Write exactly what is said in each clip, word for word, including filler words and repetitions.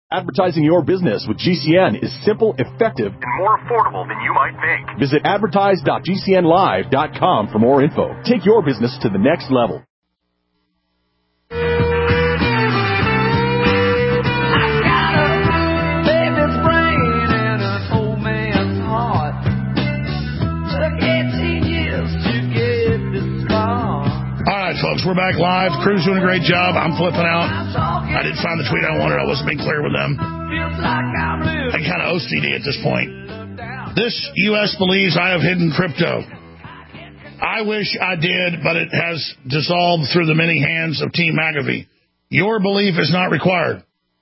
Advertising your business with G C N is simple, effective, and more affordable than you might think. Visit advertise dot g c n live dot com for more info. Take your business to the next level. Folks, we're back live. Crew's doing a great job. I'm flipping out. I didn't find the tweet I wanted. I wasn't being clear with them. I'm kind of O C D at this point. This U S believes I have hidden crypto. I wish I did, but it has dissolved through the many hands of Team McAfee. Your belief is not required.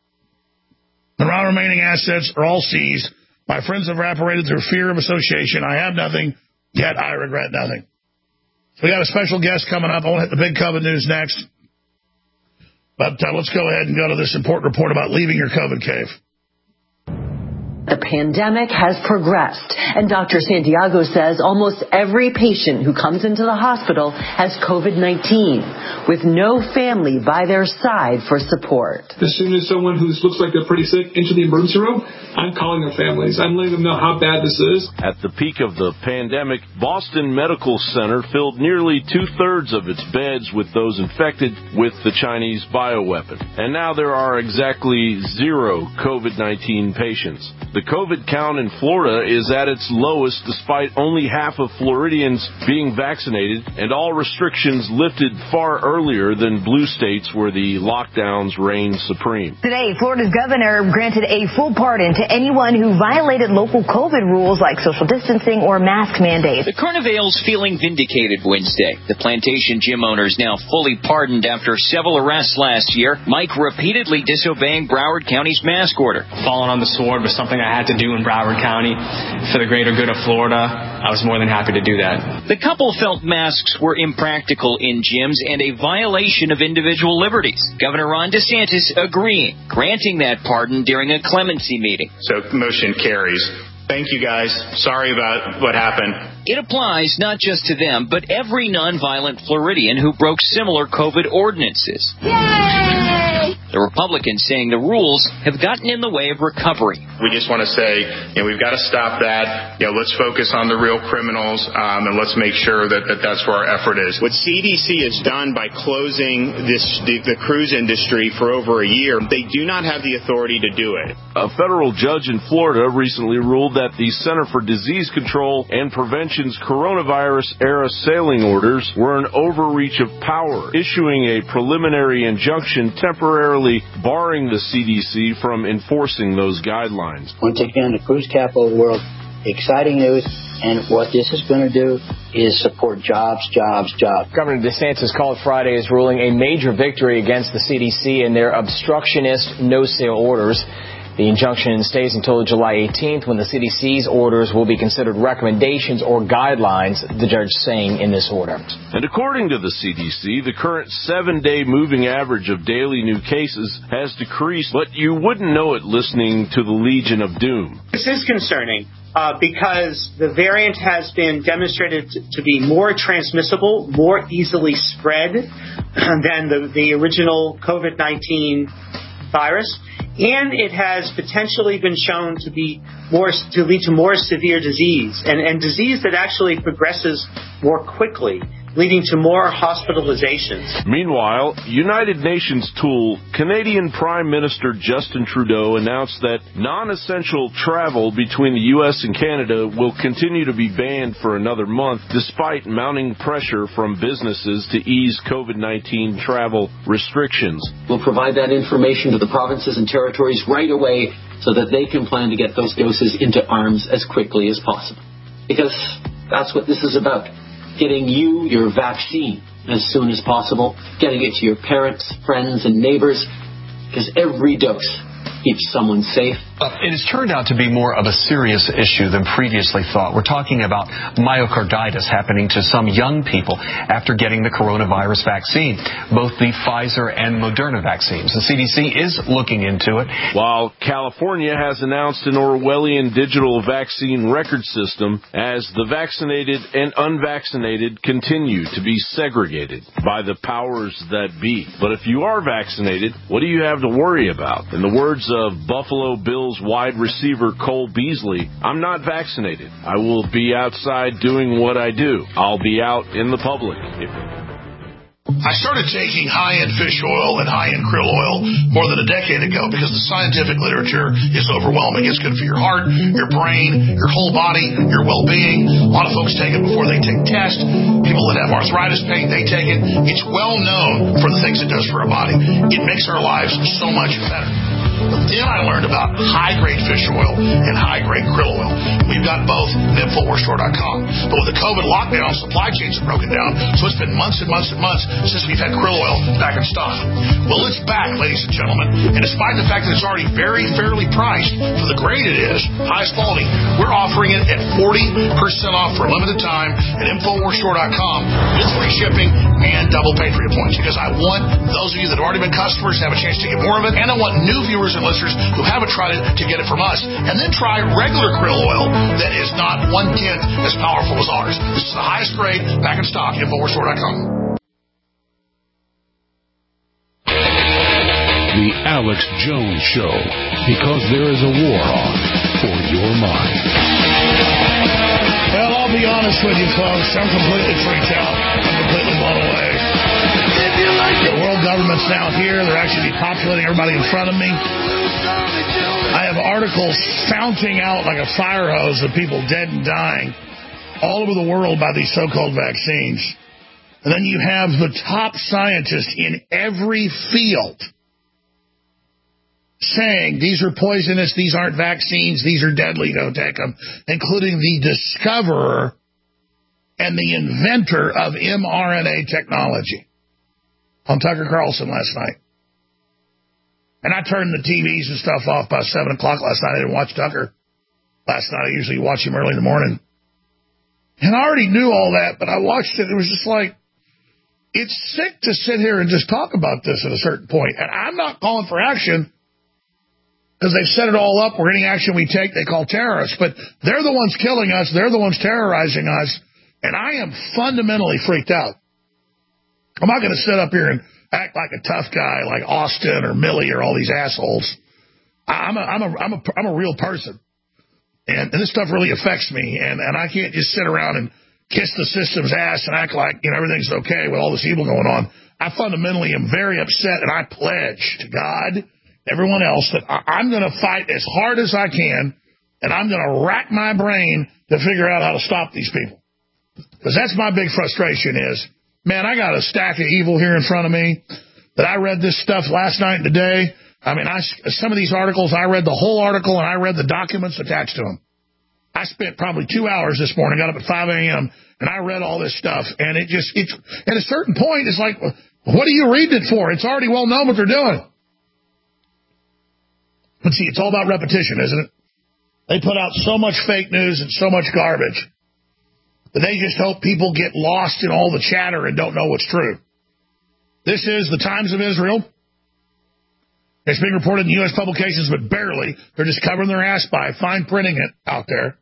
The raw remaining assets are all seized. My friends have evaporated through fear of association. I have nothing, yet I regret nothing. We got a special guest coming up. I want to hit the big COVID news next. But uh, let's go ahead and go to this important report about leaving your COVID cave. The pandemic has progressed, and Doctor Santiago says almost every patient who comes into the hospital has COVID nineteen, with no family by their side for support. As soon as someone who looks like they're pretty sick into the emergency room, I'm calling their families. I'm letting them know how bad this is. At the peak of the pandemic, Boston Medical Center filled nearly two-thirds of its beds with those infected with the Chinese bioweapon. And now there are exactly zero COVID nineteen patients. The COVID count in Florida is at its lowest despite only half of Floridians being vaccinated and all restrictions lifted far earlier than blue states where the lockdowns reign supreme. Today, Florida's governor granted a full pardon to anyone who violated local COVID rules like social distancing or mask mandates. The Carnivale's feeling vindicated Wednesday. The Plantation gym owner is now fully pardoned after several arrests last year. Mike repeatedly disobeying Broward County's mask order. Falling on the sword was something I had to do in Broward County for the greater good of Florida. I was more than happy to do that. The couple felt masks were impractical in gyms and a violation of individual liberties. Governor Ron DeSantis agreeing, granting that pardon during a clemency meeting. So motion carries. Thank you, guys. Sorry about what happened. It applies not just to them, but every nonviolent Floridian who broke similar COVID ordinances. Yay! The Republicans saying the rules have gotten in the way of recovery. We just want to say, you know, we've got to stop that. You know, let's focus on the real criminals, um, and let's make sure that, that that's where our effort is. What C D C has done by closing this the, the cruise industry for over a year, they do not have the authority to do it. A federal judge in Florida recently ruled that the Center for Disease Control and Prevention's coronavirus-era sailing orders were an overreach of power, issuing a preliminary injunction temporarily barring the C D C from enforcing those guidelines. Once again, the cruise capital of the world, exciting news, and what this is going to do is support jobs, jobs, jobs. Governor DeSantis called Friday's ruling a major victory against the C D C and their obstructionist no-sail orders. The injunction stays until July eighteenth, when the C D C's orders will be considered recommendations or guidelines, the judge saying in this order. And according to the C D C, the current seven-day moving average of daily new cases has decreased, but you wouldn't know it listening to the Legion of Doom. This is concerning uh, because the variant has been demonstrated to, to be more transmissible, more easily spread than the, the original COVID nineteen virus. And it has potentially been shown to be more to lead to more severe disease and, and disease that actually progresses more quickly, leading to more hospitalizations. Meanwhile, United Nations tool Canadian Prime Minister Justin Trudeau announced that non-essential travel between the U S and Canada will continue to be banned for another month, despite mounting pressure from businesses to ease COVID nineteen travel restrictions. We'll provide that information to the provinces and territories right away so that they can plan to get those doses into arms as quickly as possible. Because that's what this is about. Getting you your vaccine as soon as possible, getting it to your parents, friends, and neighbors, because every dose keeps someone safe. Uh, it has turned out to be more of a serious issue than previously thought. We're talking about myocarditis happening to some young people after getting the coronavirus vaccine, both the Pfizer and Moderna vaccines. The C D C is looking into it. While California has announced an Orwellian digital vaccine record system as the vaccinated and unvaccinated continue to be segregated by the powers that be. But if you are vaccinated, what do you have to worry about? In the words of Buffalo Bills wide receiver Cole Beasley, I'm not vaccinated. I will be outside doing what I do. I'll be out in the public. I started taking high-end fish oil and high-end krill oil more than a decade ago because the scientific literature is overwhelming. It's good for your heart, your brain, your whole body, your well-being. A lot of folks take it before they take tests. People that have arthritis pain, they take it. It's well known for the things it does for our body. It makes our lives so much better. But then I learned about high-grade fish oil and high-grade krill oil. We've got both at Infowars Store dot com. But with the COVID lockdown, supply chains have broken down, so it's been months and months and months since we've had krill oil back in stock. Well, it's back, ladies and gentlemen, and despite the fact that it's already very fairly priced for the grade it is, highest quality, we're offering it at forty percent off for a limited time at Infowars Store dot com with free shipping and double Patriot points, because I want those of you that have already been customers to have a chance to get more of it, and I want new viewers and listeners who haven't tried it to get it from us, and then try regular krill oil that is not one-tenth as powerful as ours. This is the highest grade, back in stock, Infowars Store dot com. The Alex Jones Show, because there is a war on for your mind. Well, I'll be honest with you, folks. I'm completely freaked out. I'm completely blown away. The world government's now here. They're actually depopulating everybody in front of me. I have articles founting out like a fire hose of people dead and dying all over the world by these so-called vaccines. And then you have the top scientists in every field saying these are poisonous, these aren't vaccines, these are deadly, don't take them, including the discoverer and the inventor of mRNA technology on Tucker Carlson last night. And I turned the T Vs and stuff off by seven o'clock last night. I didn't watch Tucker last night. I usually watch him early in the morning. And I already knew all that, but I watched it. It was just like, it's sick to sit here and just talk about this at a certain point. And I'm not calling for action because they've set it all up where any action we take they call terrorists. But they're the ones killing us. They're the ones terrorizing us. And I am fundamentally freaked out. I'm not going to sit up here and act like a tough guy like Austin or Milley or all these assholes. I'm a, I'm a, I'm a, I'm a real person. And, and this stuff really affects me. And, and I can't just sit around and kiss the system's ass and act like, you know, everything's okay with all this evil going on. I fundamentally am very upset, and I pledge to God, everyone else, that I, I'm going to fight as hard as I can, and I'm going to rack my brain to figure out how to stop these people. Because that's my big frustration is, man, I got a stack of evil here in front of me that I read this stuff last night and today. I mean, I, some of these articles, I read the whole article, and I read the documents attached to them. I spent probably two hours this morning, got up at five a.m., and I read all this stuff. And it just, it's, at a certain point, it's like, what are you reading it for? It's already well known what they're doing. But see, it's all about repetition, isn't it? They put out so much fake news and so much garbage that they just hope people get lost in all the chatter and don't know what's true. This is the Times of Israel. It's being reported in U S publications, but barely. They're just covering their ass by fine printing it out there.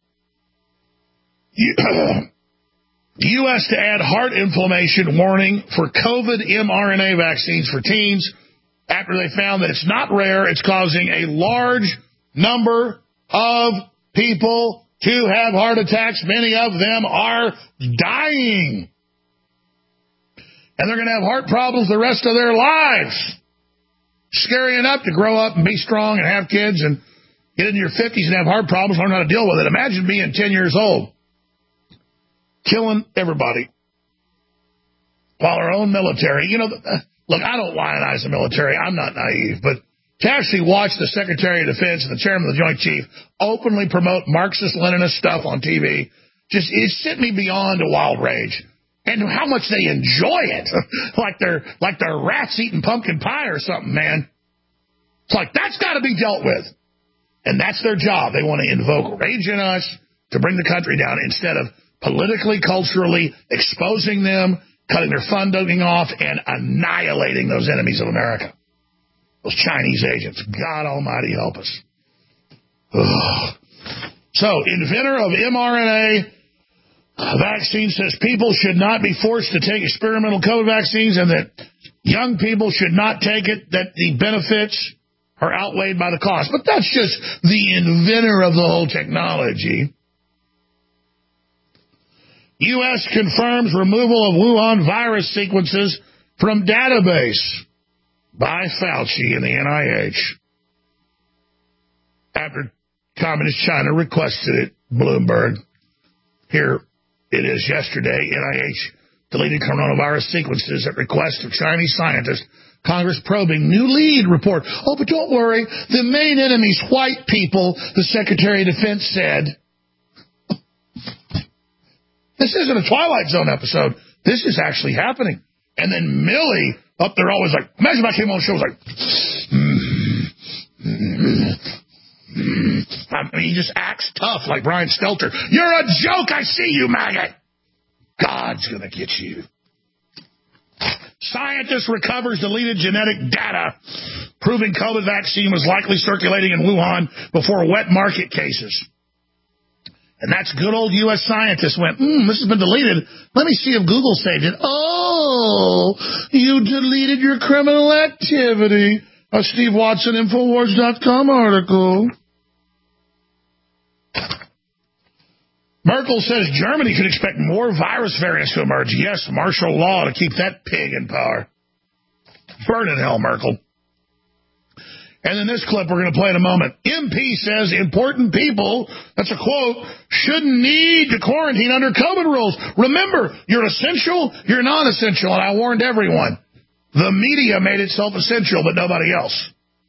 U S to add heart inflammation warning for COVID mRNA vaccines for teens after they found that it's not rare, it's causing a large number of people to have heart attacks. Many of them are dying. And they're going to have heart problems the rest of their lives. Scary enough to grow up and be strong and have kids and get into your fifties and have heart problems, learn how to deal with it. Imagine being ten years old, killing everybody, while our own military, you know, look, I don't lionize the military. I'm not naive, but to actually watch the Secretary of Defense and the Chairman of the Joint Chief openly promote Marxist-Leninist stuff on T V, just it sent me beyond a wild rage. And how much they enjoy it, like they're like they're rats eating pumpkin pie or something, man. It's like, that's got to be dealt with. And that's their job. They want to invoke rage in us to bring the country down instead of politically, culturally exposing them, cutting their funding off, and annihilating those enemies of America. Those Chinese agents. God almighty help us. Ugh. So, inventor of mRNA vaccine says people should not be forced to take experimental COVID vaccines and that young people should not take it, that the benefits are outweighed by the cost. But that's just the inventor of the whole technology. U S confirms removal of Wuhan virus sequences from database by Fauci and the N I H. After Communist China requested it, Bloomberg. Here it is yesterday. N I H deleted coronavirus sequences at request of Chinese scientists. Congress probing new lead report. Oh, but don't worry. The main enemy's white people, the Secretary of Defense said. This isn't a Twilight Zone episode. This is actually happening. And then Millie up there always like, imagine if I came on the show, was like, I mean, he just acts tough like Brian Stelter. You're a joke. I see you, maggot. God's going to get you. Scientist recovers deleted genetic data, proving COVID vaccine was likely circulating in Wuhan before wet market cases. And that's good old U S scientists went, hmm, this has been deleted. Let me see if Google saved it. Oh, you deleted your criminal activity. A Steve Watson Infowars dot com article. Merkel says Germany could expect more virus variants to emerge. Yes, martial law to keep that pig in power. Burn in hell, Merkel. And in this clip we're going to play in a moment, M P says important people, that's a quote, shouldn't need to quarantine under COVID rules. Remember, you're essential, you're non-essential, and I warned everyone. The media made itself essential, but nobody else.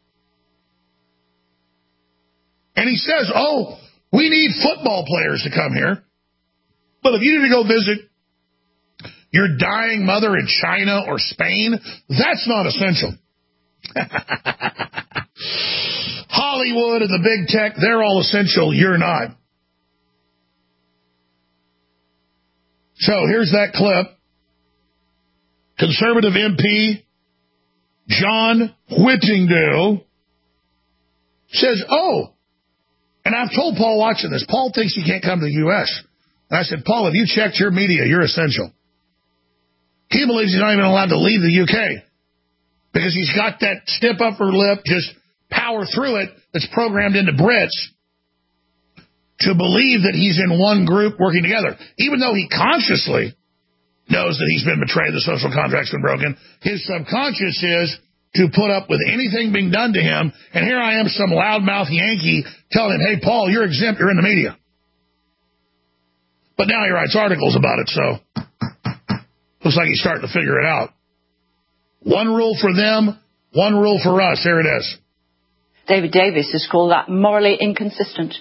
And he says, oh, we need football players to come here. But if you need to go visit your dying mother in China or Spain, that's not essential. Hollywood and the big tech, they're all essential. You're not. So here's that clip. Conservative M P John Whittingdale says, oh, and I've told Paul watching this, Paul thinks he can't come to the U S And I said, Paul, have you checked your media? You're essential. He believes he's not even allowed to leave the U K because he's got that stiff upper lip, just power through it, that's programmed into Brits to believe that he's in one group working together. Even though he consciously knows that he's been betrayed, the social contract's been broken, his subconscious is to put up with anything being done to him. And here I am, some loudmouth Yankee, telling him, hey, Paul, you're exempt, you're in the media. But now he writes articles about it, so looks like he's starting to figure it out. One rule for them, one rule for us. Here it is. David Davis has called that morally inconsistent.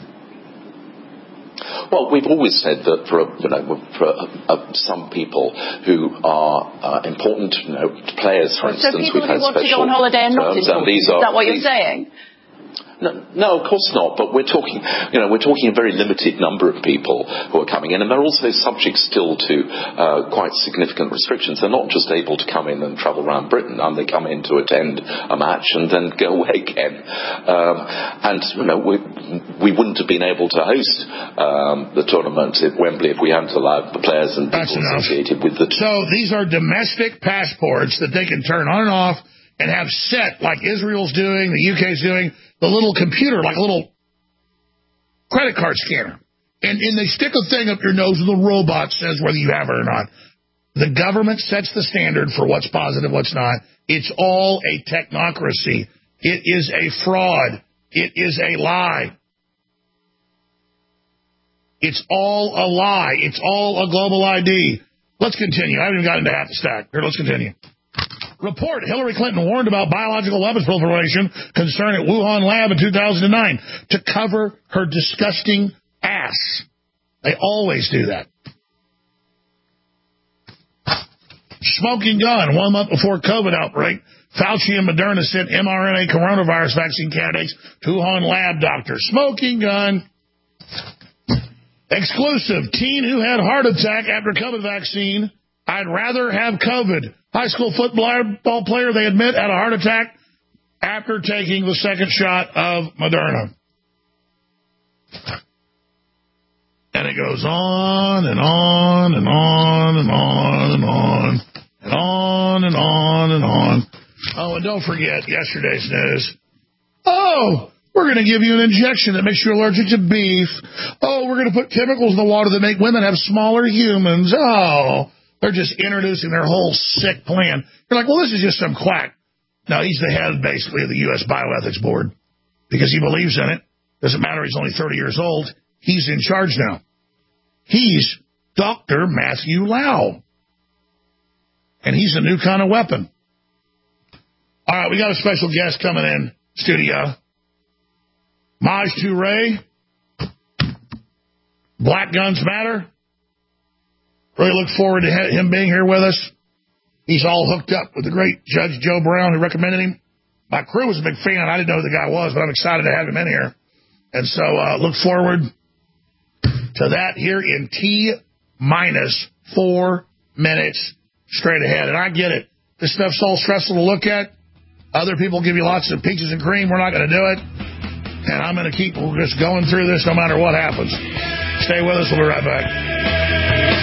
Well, we've always said that for, you know, for uh, uh, some people who are uh, important, you know, players, for so instance, people we've had who want special to go on holiday and not terms, and these are, is that what these, you're saying? No, no, of course not. But we're talking, you know, we're talking a very limited number of people who are coming in, and they're also subject still to uh, quite significant restrictions. They're not just able to come in and travel around Britain, and they come in to attend a match and then go away again. Um, and you know, we we wouldn't have been able to host um, the tournament at Wembley if we hadn't allowed the players and people associated with the. So these are domestic passports that they can turn on and off and have set, like Israel's doing, the U K's doing, the little computer, like a little credit card scanner. And, and they stick a thing up your nose and the robot says whether you have it or not. The government sets the standard for what's positive, what's not. It's all a technocracy. It is a fraud. It is a lie. It's all a lie. It's all a global I D. Let's continue. I haven't even gotten to half the stack. Here, let's continue. Report, Hillary Clinton warned about biological weapons proliferation concern at Wuhan lab in two thousand nine to cover her disgusting ass. They always do that. Smoking gun. One month before COVID outbreak, Fauci and Moderna sent mRNA coronavirus vaccine candidates to Wuhan lab doctors. Smoking gun. Exclusive. Teen who had heart attack after COVID vaccine. I'd rather have COVID. High school football player, they admit, had a heart attack after taking the second shot of Moderna. And it goes on and on and on and on and on and on and on and on. Oh, and don't forget yesterday's news. Oh, we're going to give you an injection that makes you allergic to beef. Oh, we're going to put chemicals in the water that make women have smaller humans. Oh, they're just introducing their whole sick plan. You're like, well, this is just some quack. No, he's the head, basically, of the U S Bioethics Board because he believes in it. Doesn't matter, he's only thirty years old. He's in charge now. He's Doctor Matthew Lau. And he's a new kind of weapon. All right, we got a special guest coming in studio. Maj Toure. Black Guns Matter. Really look forward to him being here with us. He's all hooked up with the great Judge Joe Brown who recommended him. My crew was a big fan. I didn't know who the guy was, but I'm excited to have him in here. And so uh, look forward to that here in T minus four minutes straight ahead. And I get it. This stuff's all stressful to look at. Other people give you lots of peaches and cream. We're not going to do it. And I'm going to keep just going through this no matter what happens. Stay with us. We'll be right back.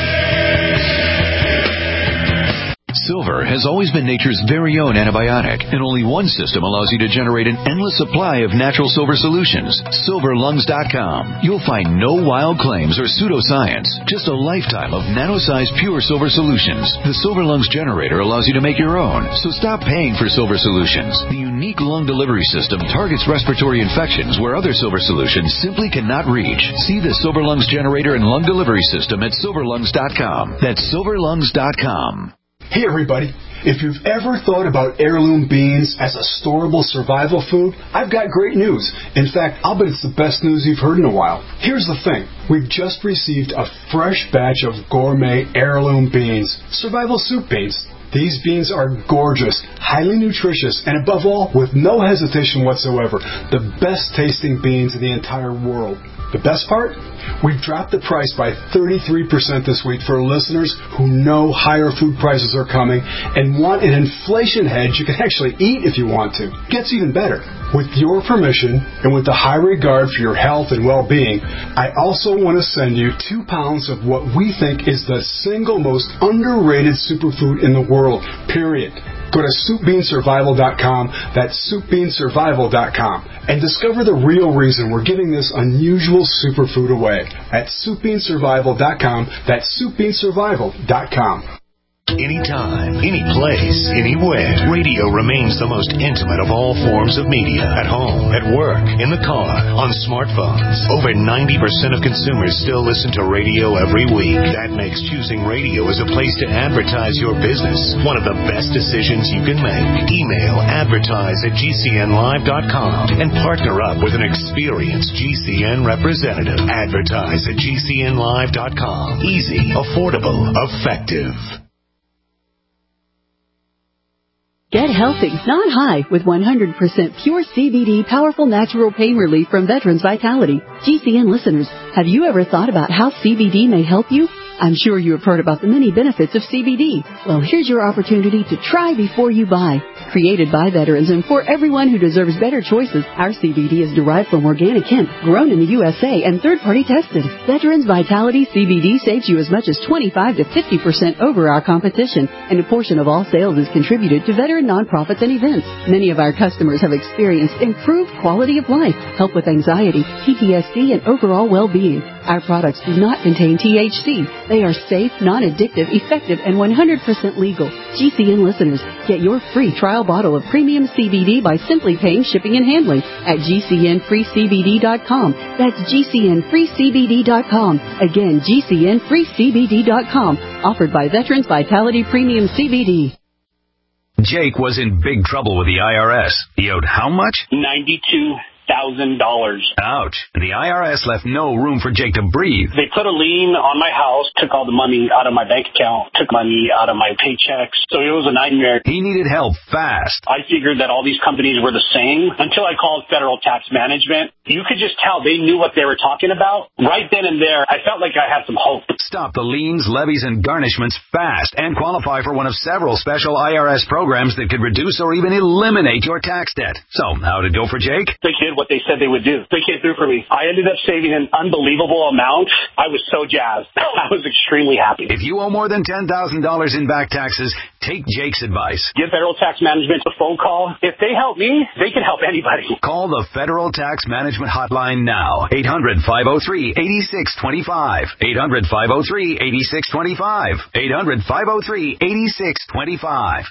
Silver has always been nature's very own antibiotic, and only one system allows you to generate an endless supply of natural silver solutions. silver lungs dot com. You'll find no wild claims or pseudoscience, just a lifetime of nano-sized pure silver solutions. The Silver Lungs generator allows you to make your own, so stop paying for silver solutions. The unique lung delivery system targets respiratory infections where other silver solutions simply cannot reach. See the Silver Lungs generator and lung delivery system at silver lungs dot com. That's silver lungs dot com. Hey everybody, if you've ever thought about heirloom beans as a storable survival food, I've got great news. In fact, I'll bet it's the best news you've heard in a while. Here's the thing. We've just received a fresh batch of gourmet heirloom beans, survival soup beans. These beans are gorgeous, highly nutritious, and above all, with no hesitation whatsoever, the best tasting beans in the entire world. The best part? We've dropped the price by thirty-three percent this week for listeners who know higher food prices are coming and want an inflation hedge you can actually eat if you want to. Gets even better. With your permission and with the high regard for your health and well-being, I also want to send you two pounds of what we think is the single most underrated superfood in the world, period. Go to soup bean survival dot com, that's soup bean survival dot com, and discover the real reason we're giving this unusual superfood away at soup bean survival dot com, that's soup bean survival dot com. Anytime, any place, anywhere, radio remains the most intimate of all forms of media. At home, at work, in the car, on smartphones. Over ninety percent of consumers still listen to radio every week. That makes choosing radio as a place to advertise your business one of the best decisions you can make. Email advertise at G C N live dot com and partner up with an experienced G C N representative. Advertise at G C N live dot com. Easy, affordable, effective. Get healthy, not high, with one hundred percent pure C B D powerful natural pain relief from Veterans Vitality. G C N listeners, have you ever thought about how C B D may help you? I'm sure you have heard about the many benefits of C B D. Well, here's your opportunity to try before you buy. Created by veterans and for everyone who deserves better choices, our C B D is derived from organic hemp, grown in the U S A, and third-party tested. Veterans Vitality C B D saves you as much as twenty-five to fifty percent over our competition, and a portion of all sales is contributed to veteran nonprofits and events. Many of our customers have experienced improved quality of life, help with anxiety, P T S D, and overall well-being. Our products do not contain T H C. They are safe, non-addictive, effective, and one hundred percent legal. G C N listeners, get your free trial bottle of premium C B D by simply paying shipping and handling at G C N free C B D dot com. That's G C N free C B D dot com. Again, G C N free C B D dot com. Offered by Veterans Vitality Premium C B D. Jake was in big trouble with the I R S. He owed how much? ninety-two thousand dollars. Ouch. The I R S left no room for Jake to breathe. They put a lien on my house, took all the money out of my bank account, took money out of my paychecks. So it was a nightmare. He needed help fast. I figured that all these companies were the same until I called Federal Tax Management. You could just tell they knew what they were talking about. Right then and there, I felt like I had some hope. Stop the liens, levies, and garnishments fast and qualify for one of several special I R S programs that could reduce or even eliminate your tax debt. So, how'd it go for Jake? They did what they they said they would do. They came through for me. I ended up saving an unbelievable amount. I was so jazzed. I was extremely happy. If you owe more than ten thousand dollars in back taxes, take Jake's advice. Give Federal Tax Management a phone call. If they help me, they can help anybody. Call the Federal Tax Management Hotline now. eight hundred, five oh three, eight six two five. eight hundred, five oh three, eight six two five. eight hundred, five oh three, eight six two five.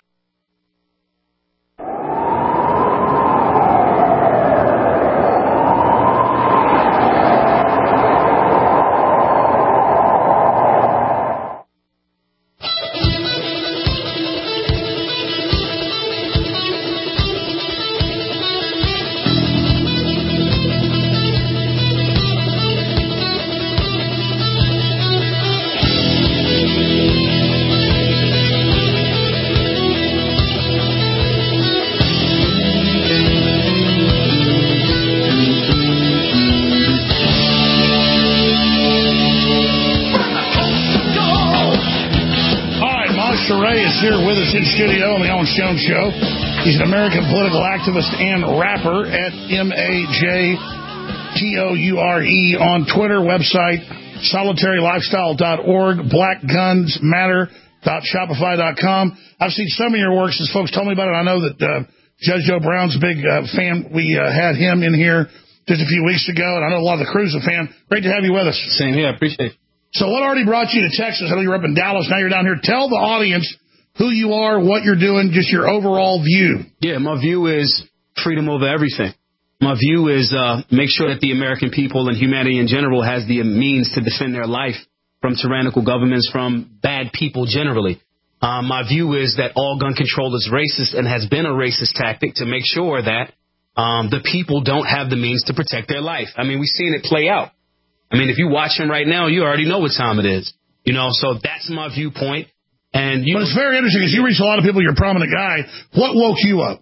Here with us in studio on the Alan Stone Show. He's an American political activist and rapper at M A J T O U R E on Twitter, website solitary lifestyle dot org, black guns matter dot shopify dot com. I've seen some of your works as folks told me about it. I know that uh, Judge Joe Brown's a big uh, fan. We uh, had him in here just a few weeks ago, and I know a lot of the crew's a fan. Great to have you with us. Same here. I appreciate it. So what already brought you to Texas? I know you were up in Dallas. Now you're down here. Tell the audience who you are, what you're doing, just your overall view. Yeah, my view is freedom over everything. My view is uh, make sure that the American people and humanity in general has the means to defend their life from tyrannical governments, from bad people generally. Uh, my view is that all gun control is racist and has been a racist tactic to make sure that um, the people don't have the means to protect their life. I mean, we've seen it play out. I mean, if you're watching right now, you already know what time it is. You know, so that's my viewpoint. And you but it's very interesting because you reach a lot of people. You're a prominent guy. What woke you up?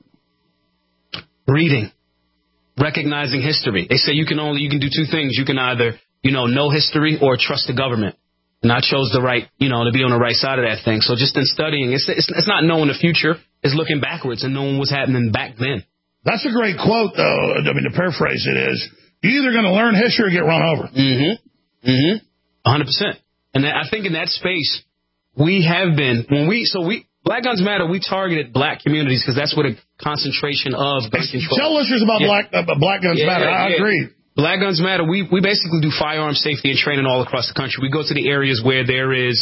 Reading, recognizing history. They say you can only you can do two things. You can either you know know history or trust the government. And I chose the right you know to be on the right side of that thing. So just in studying, it's it's, it's not knowing the future. It's looking backwards and knowing what's happening back then. That's a great quote, though. I mean, to paraphrase it is, you're either going to learn history or get run over. Mm-hmm. Mm-hmm. one hundred percent. And I think in that space. We have been, when we, so we, Black Guns Matter, we targeted black communities because that's where the concentration of gun control. Tell listeners about yeah. Black uh, Black Guns yeah, Matter. Yeah, I yeah. agree. Black Guns Matter, we, we basically do firearm safety and training all across the country. We go to the areas where there is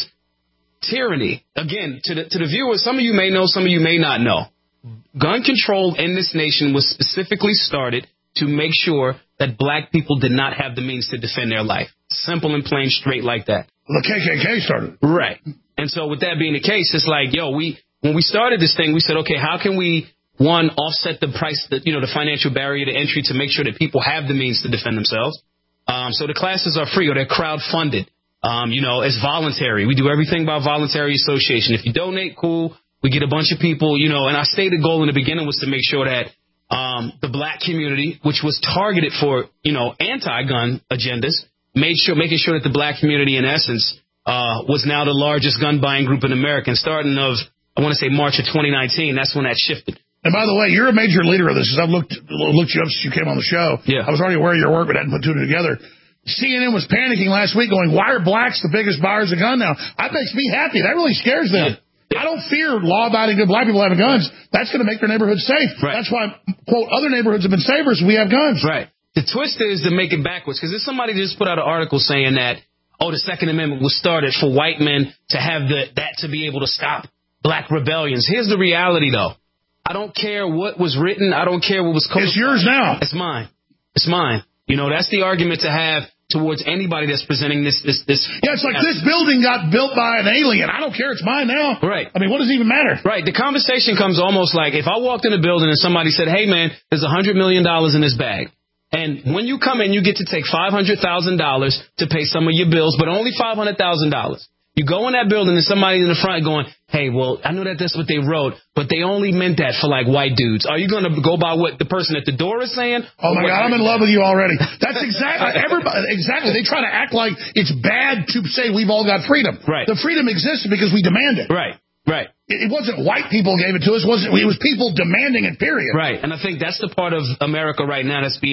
tyranny. Again, to the, to the viewers, some of you may know, some of you may not know. Gun control in this nation was specifically started to make sure that black people did not have the means to defend their life. Simple and plain, straight like that. The K K K started. Right. And so with that being the case, it's like, yo, we when we started this thing, we said, okay, how can we, one, offset the price, the, you know, the financial barrier to entry to make sure that people have the means to defend themselves. Um, so the classes are free or they're crowd-funded. Um, you know, it's voluntary. We do everything by voluntary association. If you donate, cool. We get a bunch of people, you know, and our stated goal in the beginning was to make sure that um, the black community, which was targeted for, you know, anti-gun agendas, made sure, making sure that the black community, in essence, Uh, was now the largest gun buying group in America. And starting of, I want to say March of twenty nineteen, that's when that shifted. And by the way, you're a major leader of this. I've looked looked you up since you came on the show. Yeah. I was already aware of your work, but hadn't put two together. C N N was panicking last week going, why are blacks the biggest buyers of gun now? That makes me happy. That really scares them. Yeah. I don't fear law-abiding good black people having guns. That's going to make their neighborhood safe. Right. That's why, quote, other neighborhoods have been safer so we have guns. Right. The twist is to make it backwards, because there's somebody just put out an article saying that, oh, the Second Amendment was started for white men to have the, that to be able to stop black rebellions. Here's the reality, though. I don't care what was written. I don't care what was codified. It's yours now. It's mine. It's mine. You know, that's the argument to have towards anybody that's presenting this. this, this. Yeah, it's like uh, this building got built by an alien. I don't care. It's mine now. Right. I mean, what does it even matter? Right. The conversation comes almost like if I walked in a building and somebody said, hey, man, there's one hundred million dollars in this bag. And when you come in, you get to take five hundred thousand dollars to pay some of your bills, but only five hundred thousand dollars. You go in that building and somebody in the front going, hey, well, I know that that's what they wrote, but they only meant that for, like, white dudes. Are you going to go by what the person at the door is saying? Oh, my God, I'm in love with you already. That's exactly, everybody, exactly. They try to act like it's bad to say we've all got freedom. Right. The freedom exists because we demand it. Right, right. It wasn't white people gave it to us. It wasn't, it was people demanding it, period. Right, and I think that's the part of America right now that's being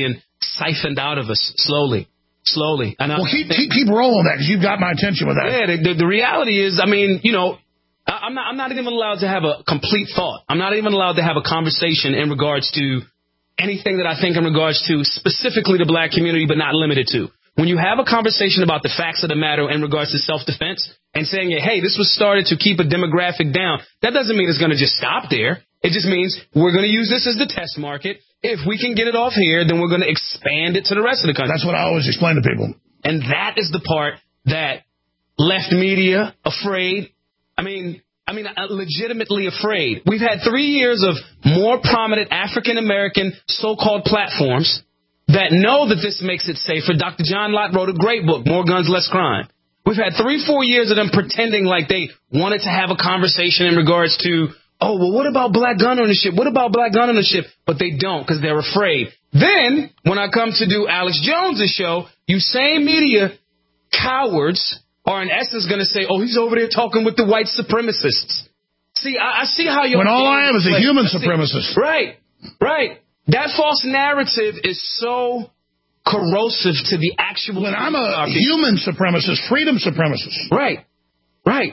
siphoned out of us slowly. Slowly. And well, keep, keep keep rolling that because you've got my attention with that. Yeah, the, the, the reality is, I mean, you know, I, I'm not I'm not even allowed to have a complete thought. I'm not even allowed to have a conversation in regards to anything that I think in regards to specifically the black community, but not limited to. When you have a conversation about the facts of the matter in regards to self-defense and saying, hey, this was started to keep a demographic down, that doesn't mean it's going to just stop there. It just means we're going to use this as the test market. If we can get it off here, then we're going to expand it to the rest of the country. That's what I always explain to people. And that is the part that left media afraid. I mean, I mean, legitimately afraid. We've had three years of more prominent African-American so-called platforms that know that this makes it safer. Doctor John Lott wrote a great book, More Guns, Less Crime. We've had three, four years of them pretending like they wanted to have a conversation in regards to, oh, well, what about black gun ownership? What about black gun ownership? But they don't because they're afraid. Then, when I come to do Alex Jones' show, you same media cowards are in essence going to say, oh, he's over there talking with the white supremacists. See, I, I see how you... When all I am is a human supremacist. Right, right. That false narrative is so corrosive to the actual... When I'm a human supremacist, freedom supremacist. Right, right.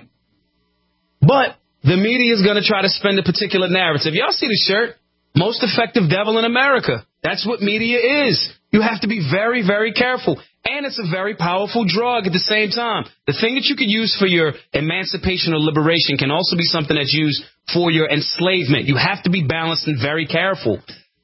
But the media is going to try to spend a particular narrative. Y'all see the shirt? Most effective devil in America. That's what media is. You have to be very, very careful. And it's a very powerful drug at the same time. The thing that you could use for your emancipation or liberation can also be something that's used for your enslavement. You have to be balanced and very careful.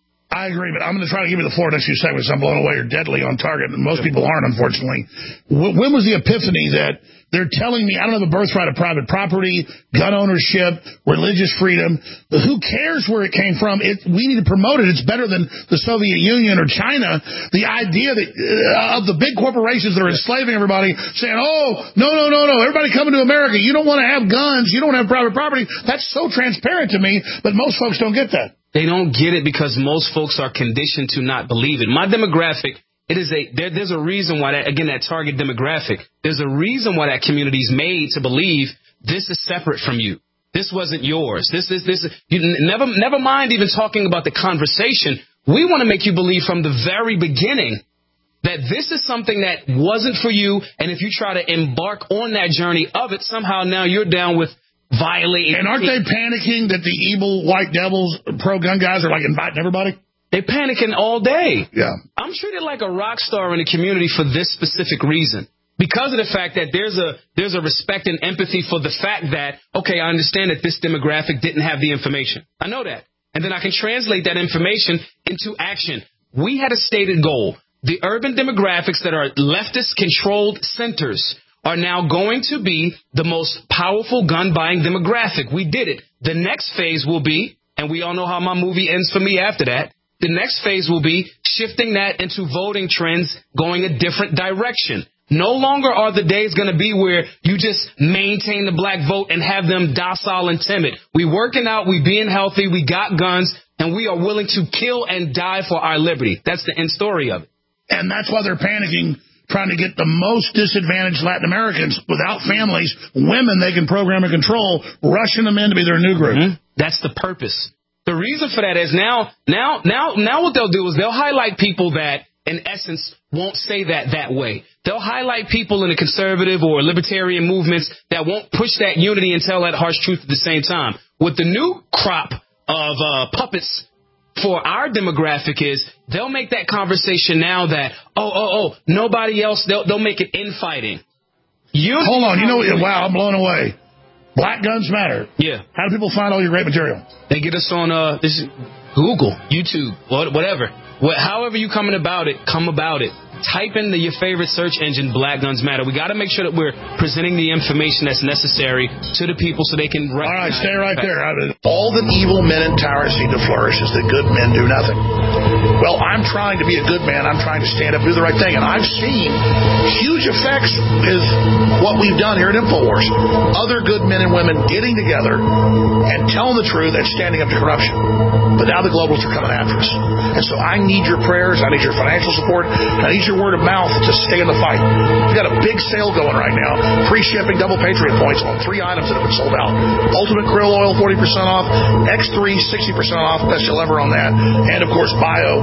I agree, but I'm going to try to give you the floor next few segments. I'm blown away. You're deadly on target, and most people aren't, unfortunately. When was the epiphany that they're telling me I don't have a birthright of private property, gun ownership, religious freedom? But who cares where it came from? It, we need to promote it. It's better than the Soviet Union or China. The idea that uh, of the big corporations that are enslaving everybody, saying, oh, no, no, no, no, everybody coming to America. You don't want to have guns. You don't want to have private property. That's so transparent to me, but most folks don't get that. They don't get it because most folks are conditioned to not believe it. My demographic, it is a there, there's a reason why that, again, that target demographic, there's a reason why that community is made to believe this is separate from you. This wasn't yours. This is this. You never never mind even talking about the conversation. We want to make you believe from the very beginning that this is something that wasn't for you. And if you try to embark on that journey of it, somehow now you're down with violating. And aren't they panicking that the evil white devils, pro-gun guys, are like inviting everybody? They're panicking all day. Yeah. I'm treated like a rock star in the community for this specific reason. Because of the fact that there's a there's a respect and empathy for the fact that, okay, I understand that this demographic didn't have the information. I know that. And then I can translate that information into action. We had a stated goal. The urban demographics that are leftist-controlled centers are now going to be the most powerful gun-buying demographic. We did it. The next phase will be, and we all know how my movie ends for me after that, the next phase will be shifting that into voting trends going a different direction. No longer are the days going to be where you just maintain the black vote and have them docile and timid. We working out, we being healthy, we got guns, and we are willing to kill and die for our liberty. That's the end story of it. And that's why they're panicking, trying to get the most disadvantaged Latin Americans without families, women they can program and control, rushing them in to be their new group. Mm-hmm. That's the purpose. The reason for that is now, now, now, now what they'll do is they'll highlight people that, in essence, won't say that that way. They'll highlight people in the conservative or libertarian movements that won't push that unity and tell that harsh truth at the same time. What the new crop of uh, puppets for our demographic is, they'll make that conversation now that, oh, oh, oh, nobody else, they'll, they'll make it infighting. Unity. Hold on, you know, wow, I'm blown away. Black Guns Matter. Yeah. How do people find all your great material? They get us on uh, this Google, YouTube, whatever. However you coming about it, come about it. Type in the, your favorite search engine, Black Guns Matter. We got to make sure that we're presenting the information that's necessary to the people so they can recognize. All right, stay right there. All that evil men and tyrants need to flourish is that good men do nothing. Well, I'm trying to be a good man. I'm trying to stand up, do the right thing. And I've seen huge effects with what we've done here at InfoWars. Other good men and women getting together and telling the truth and standing up to corruption. But now the globalists are coming after us. And so I need your prayers. I need your financial support. I need your word of mouth to stay in the fight. We've got a big sale going right now. Free shipping, double Patriot points on three items that have been sold out. Ultimate Krill Oil, forty percent off. X three, sixty percent off. Best you'll ever on that. And, of course, Bio,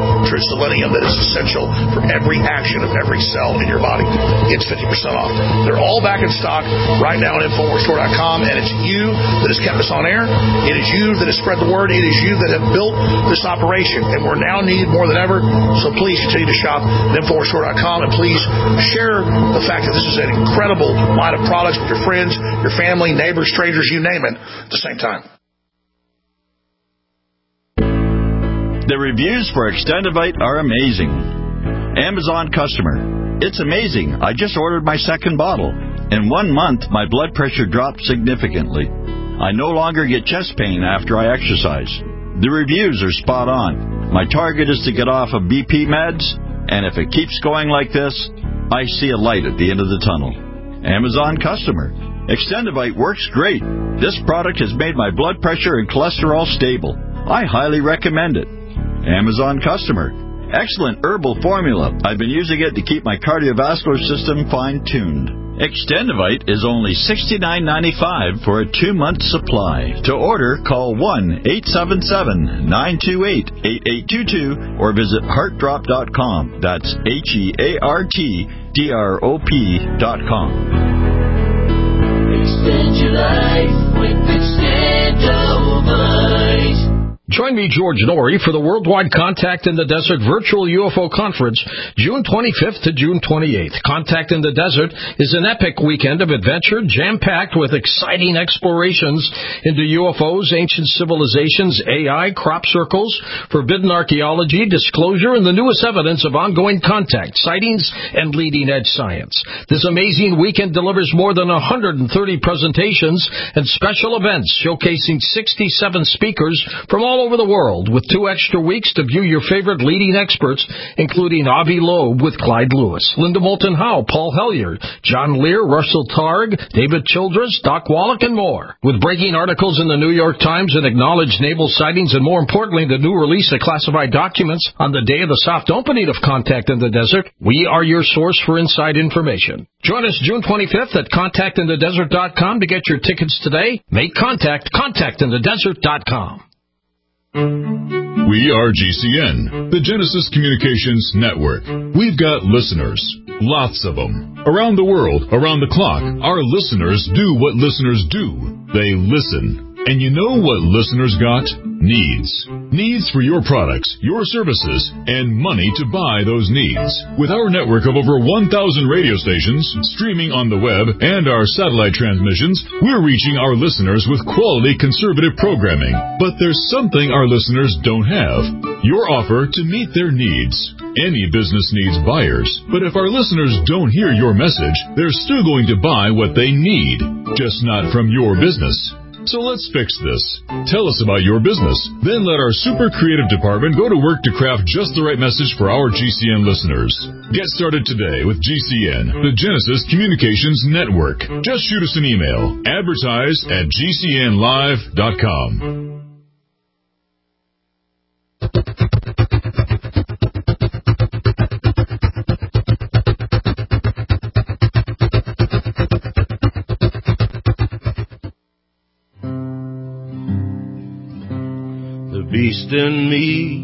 true selenium that is essential for every action of every cell in your body. It's fifty percent off. They're all back in stock right now at Infowars Store dot com, and it's you that has kept us on air. It is you that has spread the word. It is you that have built this operation, and we're now needed more than ever. So please continue to shop at Infowars Store dot com, and please share the fact that this is an incredible line of products with your friends, your family, neighbors, strangers, you name it, at the same time. The reviews for Extendivite are amazing. Amazon customer. It's amazing. I just ordered my second bottle. In one month, my blood pressure dropped significantly. I no longer get chest pain after I exercise. The reviews are spot on. My target is to get off of B P meds, and if it keeps going like this, I see a light at the end of the tunnel. Amazon customer. Extendivite works great. This product has made my blood pressure and cholesterol stable. I highly recommend it. Amazon customer. Excellent herbal formula. I've been using it to keep my cardiovascular system fine-tuned. Extendivite is only sixty-nine ninety-five for a two-month supply. To order, call one eight seven seven, nine two eight, eight eight two two or visit heart drop dot com. That's H E A R T D R O P dot com. Extend your life with Extendivite. Join me, George Norrie, for the Worldwide Contact in the Desert Virtual U F O Conference, June twenty-fifth to June twenty-eighth. Contact in the Desert is an epic weekend of adventure, jam-packed with exciting explorations into U F Os, ancient civilizations, A I, crop circles, forbidden archaeology, disclosure, and the newest evidence of ongoing contact, sightings, and leading-edge science. This amazing weekend delivers more than one hundred thirty presentations and special events showcasing sixty-seven speakers from all over the world, with two extra weeks to view your favorite leading experts, including Avi Loeb with Clyde Lewis, Linda Moulton Howe, Paul Hellyer, John Lear, Russell Targ, David Childress, Doc Wallach, and more. With breaking articles in the New York Times and acknowledged naval sightings, and more importantly, the new release of classified documents on the day of the soft opening of Contact in the Desert, we are your source for inside information. Join us June twenty-fifth at contact in the desert dot com to get your tickets today. Make contact, contact in the desert dot com. We are G C N, the Genesis Communications Network. We've got listeners, lots of them. Around the world, around the clock, our listeners do what listeners do. They listen. And you know what listeners got? Needs. Needs for your products, your services, and money to buy those needs. With our network of over one thousand radio stations, streaming on the web, and our satellite transmissions, we're reaching our listeners with quality conservative programming. But there's something our listeners don't have. Your offer to meet their needs. Any business needs buyers. But if our listeners don't hear your message, they're still going to buy what they need, just not from your business. So let's fix this. Tell us about your business. Then let our super creative department go to work to craft just the right message for our G C N listeners. Get started today with G C N, the Genesis Communications Network. Just shoot us an email. Advertise at G C N live dot com. Beast in me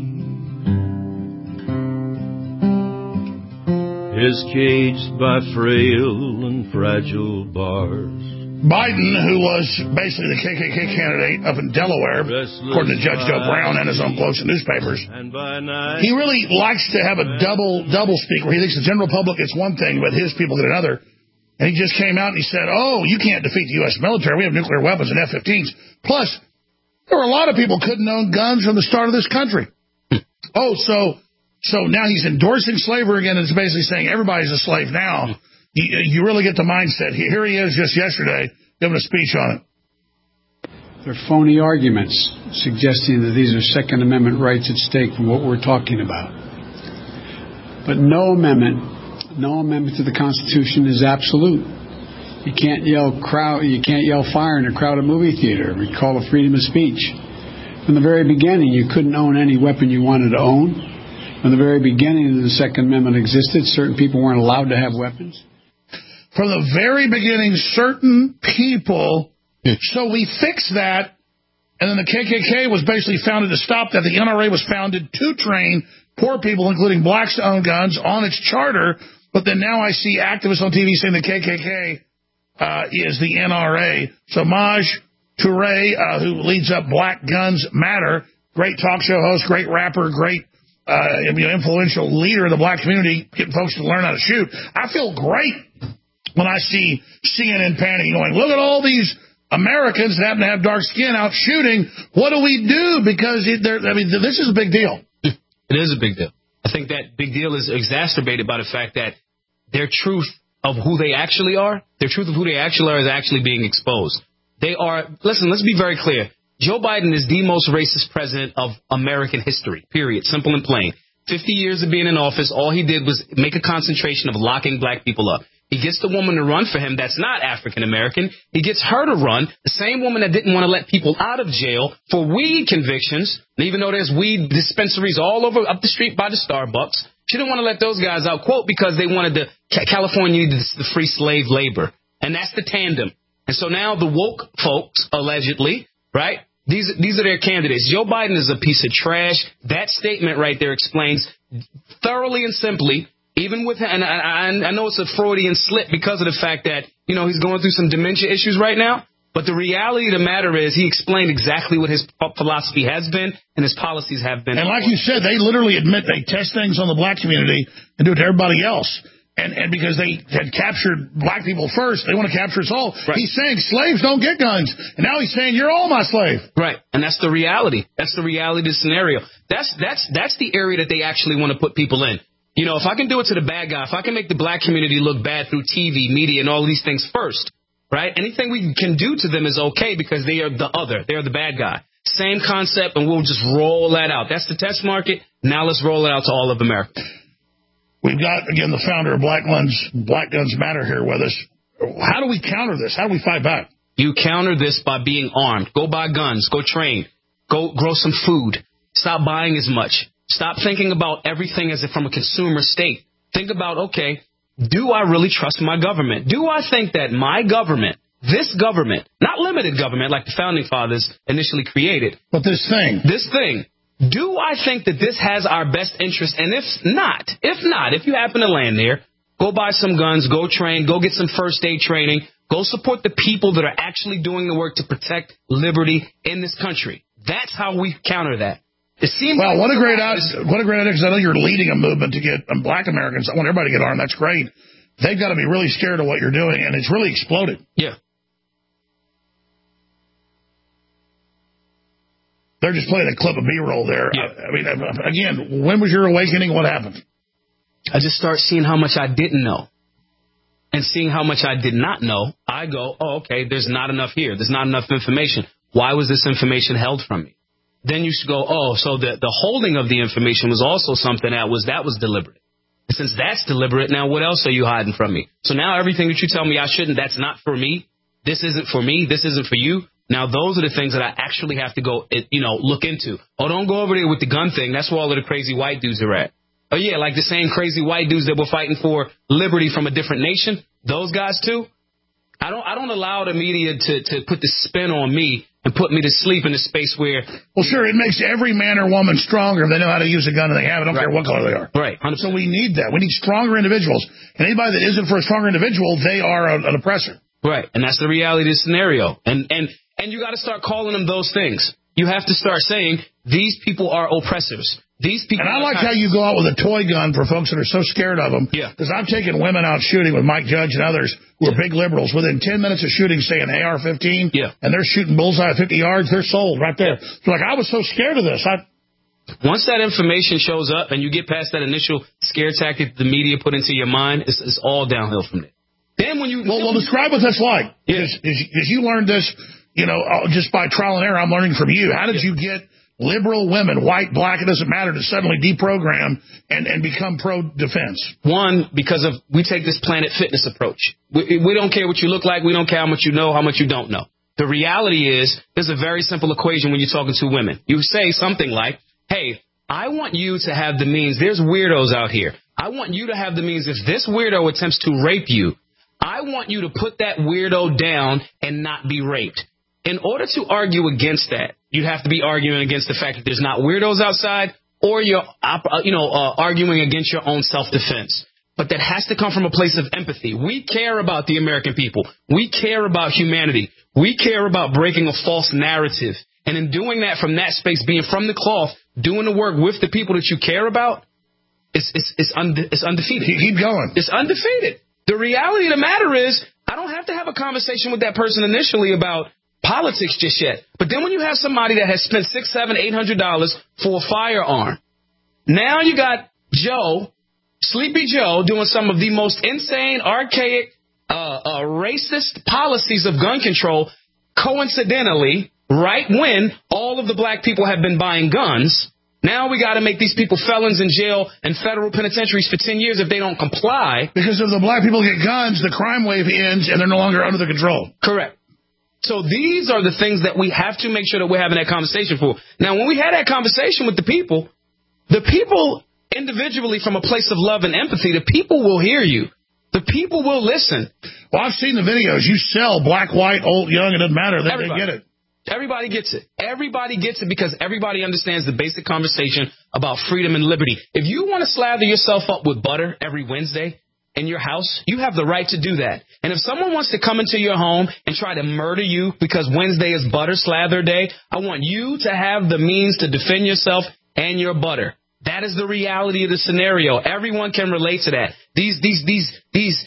is caged by frail and fragile bars. Biden, who was basically the K K K candidate up in Delaware, according to Judge Joe Brown and his own quotes in newspapers, he really likes to have a double double speak where he thinks the general public gets one thing, but his people get another. And he just came out and he said, oh, you can't defeat the U S military. We have nuclear weapons and F fifteens. Plus, there were a lot of people who couldn't own guns from the start of this country. Oh, so so now he's endorsing slavery again, and it's basically saying everybody's a slave now. You, you really get the mindset. Here he is just yesterday giving a speech on it. They're phony arguments suggesting that these are Second Amendment rights at stake from what we're talking about. But no amendment, no amendment to the Constitution is absolute. You can't yell crowd. You can't yell fire in a crowded movie theater. We call it freedom of speech. From the very beginning, you couldn't own any weapon you wanted to own. From the very beginning, the Second Amendment existed. Certain people weren't allowed to have weapons. From the very beginning, certain people. So we fixed that, and then the K K K was basically founded to stop that. The N R A was founded to train poor people, including blacks, to own guns on its charter. But then now I see activists on T V saying the K K K uh, is the N R A. So Maj Touré, uh, who leads up Black Guns Matter, great talk show host, great rapper, great uh, you know, influential leader of the black community, getting folks to learn how to shoot. I feel great when I see C N N panicking, going, look at all these Americans that happen to have dark skin out shooting. What do we do? Because it, I mean, this is a big deal. It is a big deal. I think that big deal is exacerbated by the fact that their truth of who they actually are, their truth of who they actually are is actually being exposed. They are, listen, let's be very clear. Joe Biden is the most racist president of American history, period, simple and plain. fifty years of being in office, all he did was make a concentration of locking black people up. He gets the woman to run for him that's not African-American. He gets her to run, the same woman that didn't want to let people out of jail for weed convictions, and even though there's weed dispensaries all over up the street by the Starbucks, she didn't want to let those guys out, quote, because they wanted to, California needed the free slave labor. And that's the tandem. And so now the woke folks, allegedly, right, these, these are their candidates. Joe Biden is a piece of trash. That statement right there explains thoroughly and simply, even with, and I, I know it's a Freudian slip because of the fact that, you know, he's going through some dementia issues right now. But the reality of the matter is he explained exactly what his philosophy has been and his policies have been. And like you said, they literally admit they test things on the black community and do it to everybody else. And and because they had captured black people first, they want to capture us all. Right. He's saying slaves don't get guns. And now he's saying you're all my slave. Right. And that's the reality. That's the reality of the scenario. That's, that's, that's the area that they actually want to put people in. You know, if I can do it to the bad guy, if I can make the black community look bad through T V, media, and all these things first, right? Anything we can do to them is okay because they are the other. They're the bad guy. Same concept, and we'll just roll that out. That's the test market. Now let's roll it out to all of America. We've got, again, the founder of Black Guns, Black Guns Matter here with us. How do we counter this? How do we fight back? You counter this by being armed. Go buy guns. Go train. Go grow some food. Stop buying as much. Stop thinking about everything as if from a consumer state. Think about, okay, do I really trust my government? Do I think that my government, this government, not limited government like the Founding Fathers initially created, but this thing, this thing, do I think that this has our best interest? And if not, if not, if you happen to land there, go buy some guns, go train, go get some first aid training, go support the people that are actually doing the work to protect liberty in this country. That's how we counter that. It seems well, like what a great idea! What a great idea! Because I know you're leading a movement to get um, black Americans. I want everybody to get armed. That's great. They've got to be really scared of what you're doing, and it's really exploded. Yeah. They're just playing a clip of B-roll there. Yeah. I, I mean, again, when was your awakening? What happened? I just start seeing how much I didn't know. And seeing how much I did not know, I go, oh, okay, there's not enough here. There's not enough information. Why was this information held from me? Then you should go, oh, so the, the holding of the information was also something that was that was deliberate. And since that's deliberate, now what else are you hiding from me? So now everything that you tell me I shouldn't, that's not for me. This isn't for me. This isn't for you. Now those are the things that I actually have to go, you know, look into. Oh, don't go over there with the gun thing. That's where all of the crazy white dudes are at. Oh, yeah, like the same crazy white dudes that were fighting for liberty from a different nation. Those guys, too. I don't I don't allow the media to, to put the spin on me and put me to sleep in a space where... Well, sure, it makes every man or woman stronger if they know how to use a gun and they have it. I don't right. care what color they are. Right. one hundred percent. So we need that. We need stronger individuals. And anybody that isn't for a stronger individual, they are a, an oppressor. Right. And that's the reality of the scenario. And, and, and you got to start calling them those things. You have to start saying, these people are oppressors. These people. And I like how you go out with a toy gun for folks that are so scared of them. Yeah. Because I've taken women out shooting with Mike Judge and others who are yeah. big liberals. Within ten minutes of shooting, say an A R fifteen, yeah. and they're shooting bullseye at fifty yards, they're sold right there. Yeah. So like, I was so scared of this. I. Once that information shows up and you get past that initial scare tactic the media put into your mind, it's, it's all downhill from there. Then when you well, well describe what that's like. Yeah. Because you learned this, you know, just by trial and error. I'm learning from you. How did yeah. you get liberal women, white, black, it doesn't matter, to suddenly deprogram and, and become pro-defense? One, because of we take this Planet Fitness approach. We, we don't care what you look like. We don't care how much you know, how much you don't know. The reality is there's a very simple equation when you're talking to women. You say something like, hey, I want you to have the means. There's weirdos out here. I want you to have the means. If this weirdo attempts to rape you, I want you to put that weirdo down and not be raped. In order to argue against that, you have to be arguing against the fact that there's not weirdos outside or you're, you know, uh, arguing against your own self-defense. But that has to come from a place of empathy. We care about the American people. We care about humanity. We care about breaking a false narrative. And in doing that from that space, being from the cloth, doing the work with the people that you care about, it's, it's, it's, unde- it's undefeated. Keep going. It's undefeated. The reality of the matter is, I don't have to have a conversation with that person initially about politics just yet. But then when you have somebody that has spent six, seven, eight hundred dollars for a firearm, now you got Joe, Sleepy Joe, doing some of the most insane, archaic, uh, uh, racist policies of gun control, coincidentally, right when all of the black people have been buying guns. Now we got to make these people felons in jail and federal penitentiaries for ten years if they don't comply. Because if the black people get guns, the crime wave ends and they're no longer under the control. Correct. So these are the things that we have to make sure that we're having that conversation for. Now, when we had that conversation with the people, the people individually from a place of love and empathy, the people will hear you. The people will listen. Well, I've seen the videos. You sell black, white, old, young, it doesn't matter. They, they get it. Everybody gets it. Everybody gets it because everybody understands the basic conversation about freedom and liberty. If you want to slather yourself up with butter every Wednesday in your house, you have the right to do that. And if someone wants to come into your home and try to murder you because Wednesday is butter slather day, I want you to have the means to defend yourself and your butter. That is the reality of the scenario. Everyone can relate to that. These, these, these, these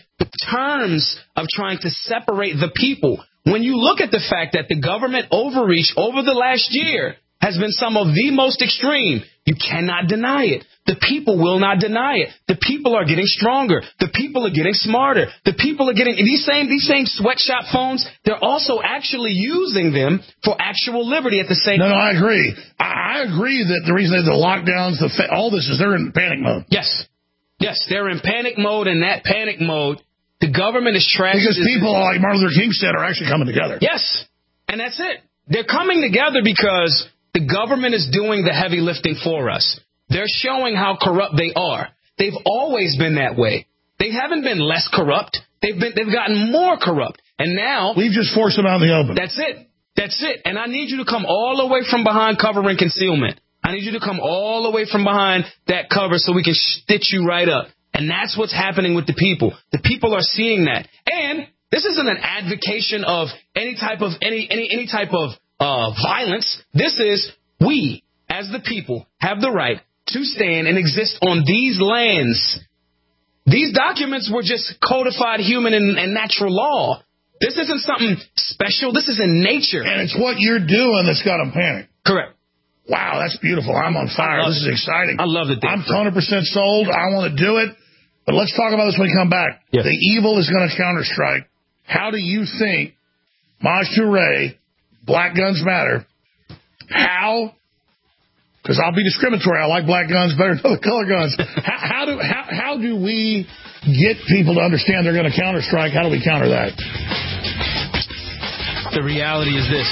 terms of trying to separate the people. When you look at the fact that the government overreach over the last year has been some of the most extreme, you cannot deny it. The people will not deny it. The people are getting stronger. The people are getting smarter. The people are getting these same these same sweatshop phones. They're also actually using them for actual liberty at the same time. No, no, time. I agree. I agree that the reason that the lockdowns, the fa- all this is they're in panic mode. Yes. Yes, they're in panic mode, and that panic mode, the government is trash. Because people, like Martin Luther King said, are actually coming together. Yes, and that's it. They're coming together because the government is doing the heavy lifting for us. They're showing how corrupt they are. They've always been that way. They haven't been less corrupt. They've been they've gotten more corrupt. And now we've just forced them out in the open. That's it. That's it. And I need you to come all the way from behind cover and concealment. I need you to come all the way from behind that cover so we can stitch you right up. And that's what's happening with the people. The people are seeing that. And this isn't an advocation of any type of any any any type of uh, violence. This is we, as the people, have the right to stand and exist on these lands. These documents were just codified human and, and natural law. This isn't something special. This is in nature. And it's what you're doing that's got them panicked. Correct. Wow, that's beautiful. I'm on fire. This it. is exciting. I love it. I'm one hundred percent sold. I want to do it. But let's talk about this when we come back. Yes. The evil is going to counterstrike. How do you think, Maj Toure, Black Guns Matter, how, because I'll be discriminatory, I like black guns better than other color guns. how, how do how, how do we get people to understand they're going to counterstrike? How do we counter that? The reality is this.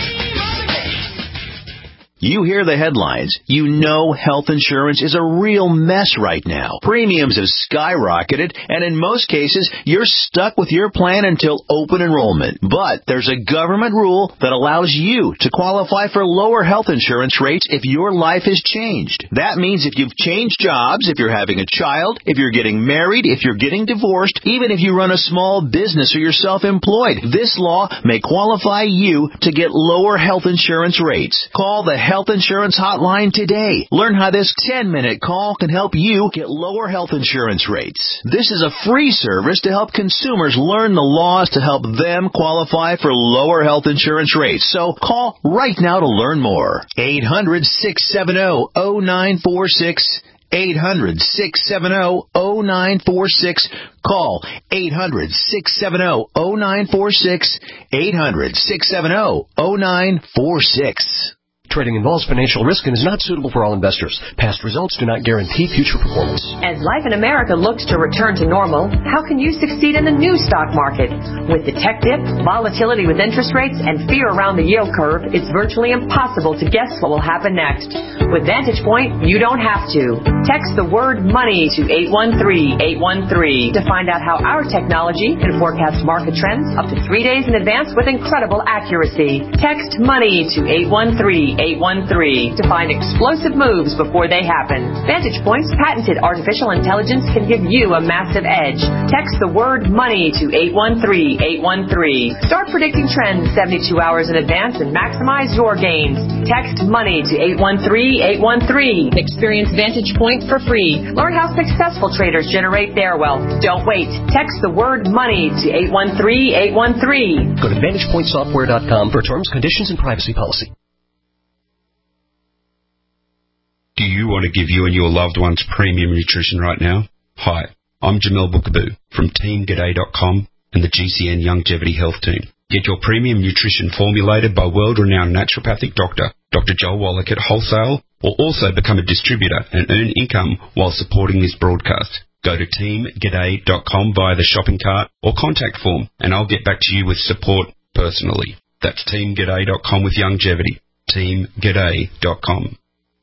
You hear the headlines. You know health insurance is a real mess right now. Premiums have skyrocketed, and in most cases, you're stuck with your plan until open enrollment. But there's a government rule that allows you to qualify for lower health insurance rates if your life has changed. That means if you've changed jobs, if you're having a child, if you're getting married, if you're getting divorced, even if you run a small business or you're self-employed, this law may qualify you to get lower health insurance rates. Call the Health Insurance Hotline today. Learn how this ten-minute call can help you get lower health insurance rates. This is a free service to help consumers learn the laws to help them qualify for lower health insurance rates. So call right now to learn more. eight hundred, six seven zero, zero nine four six. eight hundred, six seven zero, zero nine four six. Call eight hundred, six seven zero, zero nine four six. eight hundred, six seven zero, zero nine four six. Trading involves financial risk and is not suitable for all investors. Past results do not guarantee future performance. As life in America looks to return to normal, how can you succeed in the new stock market? With the tech dip, volatility with interest rates, and fear around the yield curve, it's virtually impossible to guess what will happen next. With Vantage Point, you don't have to. Text the word money to eight one three, eight one three to find out how our technology can forecast market trends up to three days in advance with incredible accuracy. Text money to eight one three, eight one three. eight one three to find explosive moves before they happen. Vantage Point's patented artificial intelligence can give you a massive edge. Text the word money to eight one three eight one three. Start predicting trends seventy-two hours in advance and maximize your gains. Text money to eight one three eight one three. Experience Vantage Point for free. Learn how successful traders generate their wealth. Don't wait. Text the word money to eight one three eight one three. Go to vantage point software dot com for terms, conditions, and privacy policy. Do you want to give you and your loved ones premium nutrition right now? Hi, I'm Jamel Bookaboo from team g'day dot com and the G C N Longevity Health Team. Get your premium nutrition formulated by world-renowned naturopathic doctor, Doctor Joel Wallach at Wholesale, or also become a distributor and earn income while supporting this broadcast. Go to team g'day dot com via the shopping cart or contact form, and I'll get back to you with support personally. That's team g'day dot com with longevity. team g'day dot com.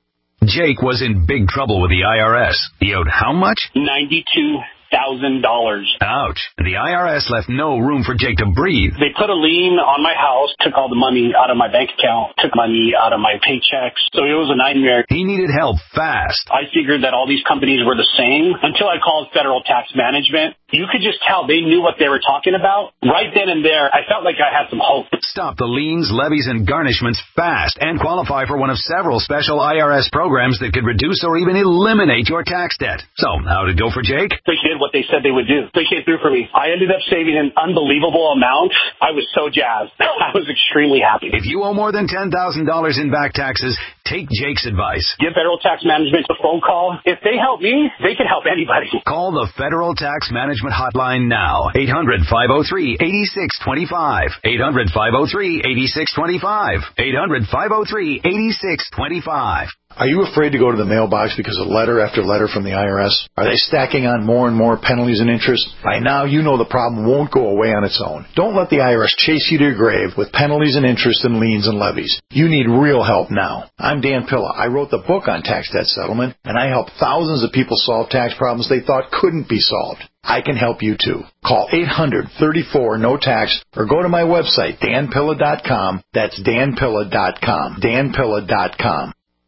Jake was in big trouble with the I R S. He owed how much? ninety-two thousand dollars. Ouch. The I R S left no room for Jake to breathe. They put a lien on my house, took all the money out of my bank account, took money out of my paychecks. So it was a nightmare. He needed help fast. I figured that all these companies were the same until I called Federal Tax Management. You could just tell they knew what they were talking about. Right then and there, I felt like I had some hope. Stop the liens, levies, and garnishments fast and qualify for one of several special I R S programs that could reduce or even eliminate your tax debt. So, how'd it go for Jake? They did what they said they would do. They came through for me. I ended up saving an unbelievable amount. I was so jazzed. I was extremely happy. If you owe more than ten thousand dollars in back taxes, take Jake's advice. Give Federal Tax Management a phone call. If they help me, they can help anybody. Call the Federal Tax Management Hotline now. eight hundred, five oh three, eight six two five. eight hundred, five oh three, eight six two five. eight hundred, five oh three, eight six two five. Are you afraid to go to the mailbox because of letter after letter from the I R S? Are they stacking on more and more penalties and interest? By now, you know the problem won't go away on its own. Don't let the I R S chase you to your grave with penalties and interest and liens and levies. You need real help now. I'm Dan Pilla. I wrote the book on tax debt settlement, and I help thousands of people solve tax problems they thought couldn't be solved. I can help you too. Call eight hundred, thirty-four, no tax or go to my website, dan pilla dot com. That's dan pilla dot com. dan pilla dot com.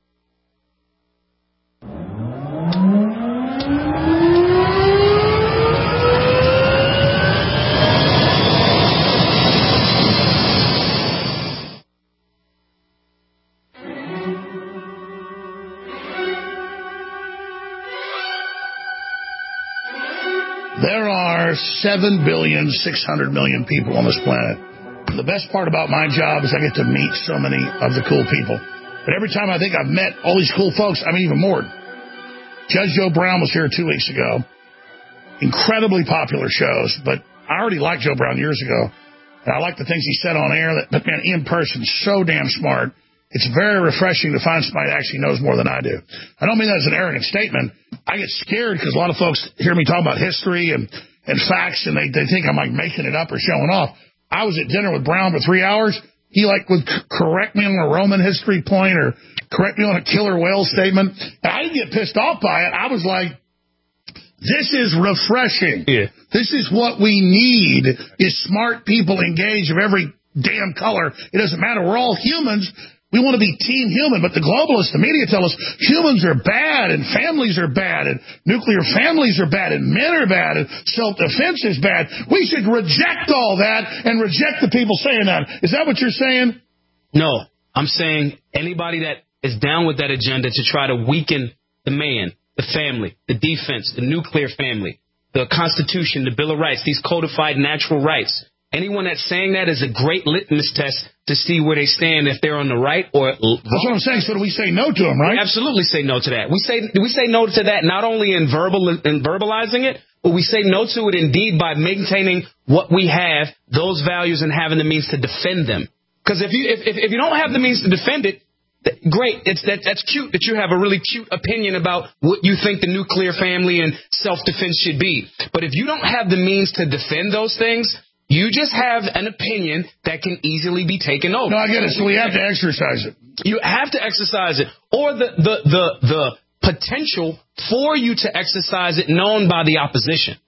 There are seven billion, six hundred million people on this planet. The best part about my job is I get to meet so many of the cool people. But every time I think I've met all these cool folks, I mean even more. Judge Joe Brown was here two weeks ago. Incredibly popular shows, but I already liked Joe Brown years ago. And I like the things he said on air. That, but, man, in person, so damn smart. It's very refreshing to find somebody that actually knows more than I do. I don't mean that as an arrogant statement. I get scared because a lot of folks hear me talk about history and, and facts, and they, they think I'm like making it up or showing off. I was at dinner with Brown for three hours. He like would c- correct me on a Roman history point or correct me on a killer whale statement. And I didn't get pissed off by it. I was like, this is refreshing. Yeah. This is what we need is smart people engaged of every damn color. It doesn't matter. We're all humans. We want to be team human, but the globalists, the media tell us humans are bad and families are bad and nuclear families are bad and men are bad and self-defense is bad. We should reject all that and reject the people saying that. Is that what you're saying? No, I'm saying anybody that is down with that agenda to try to weaken the man, the family, the defense, the nuclear family, the Constitution, the Bill of Rights, these codified natural rights. Anyone that's saying that is a great litmus test to see where they stand, if they're on the right or wrong. That's what I'm saying. So do we say no to them, right? We absolutely say no to that. We say we say no to that not only in verbal in verbalizing it, but we say no to it indeed by maintaining what we have, those values, and having the means to defend them. Because if you if, if if you don't have the means to defend it, great. It's that that's cute that you have a really cute opinion about what you think the nuclear family and self-defense should be. But if you don't have the means to defend those things, you just have an opinion that can easily be taken over. No, I get it. So we have to exercise it. You have to exercise it, or the the the, the potential for you to exercise it known by the opposition.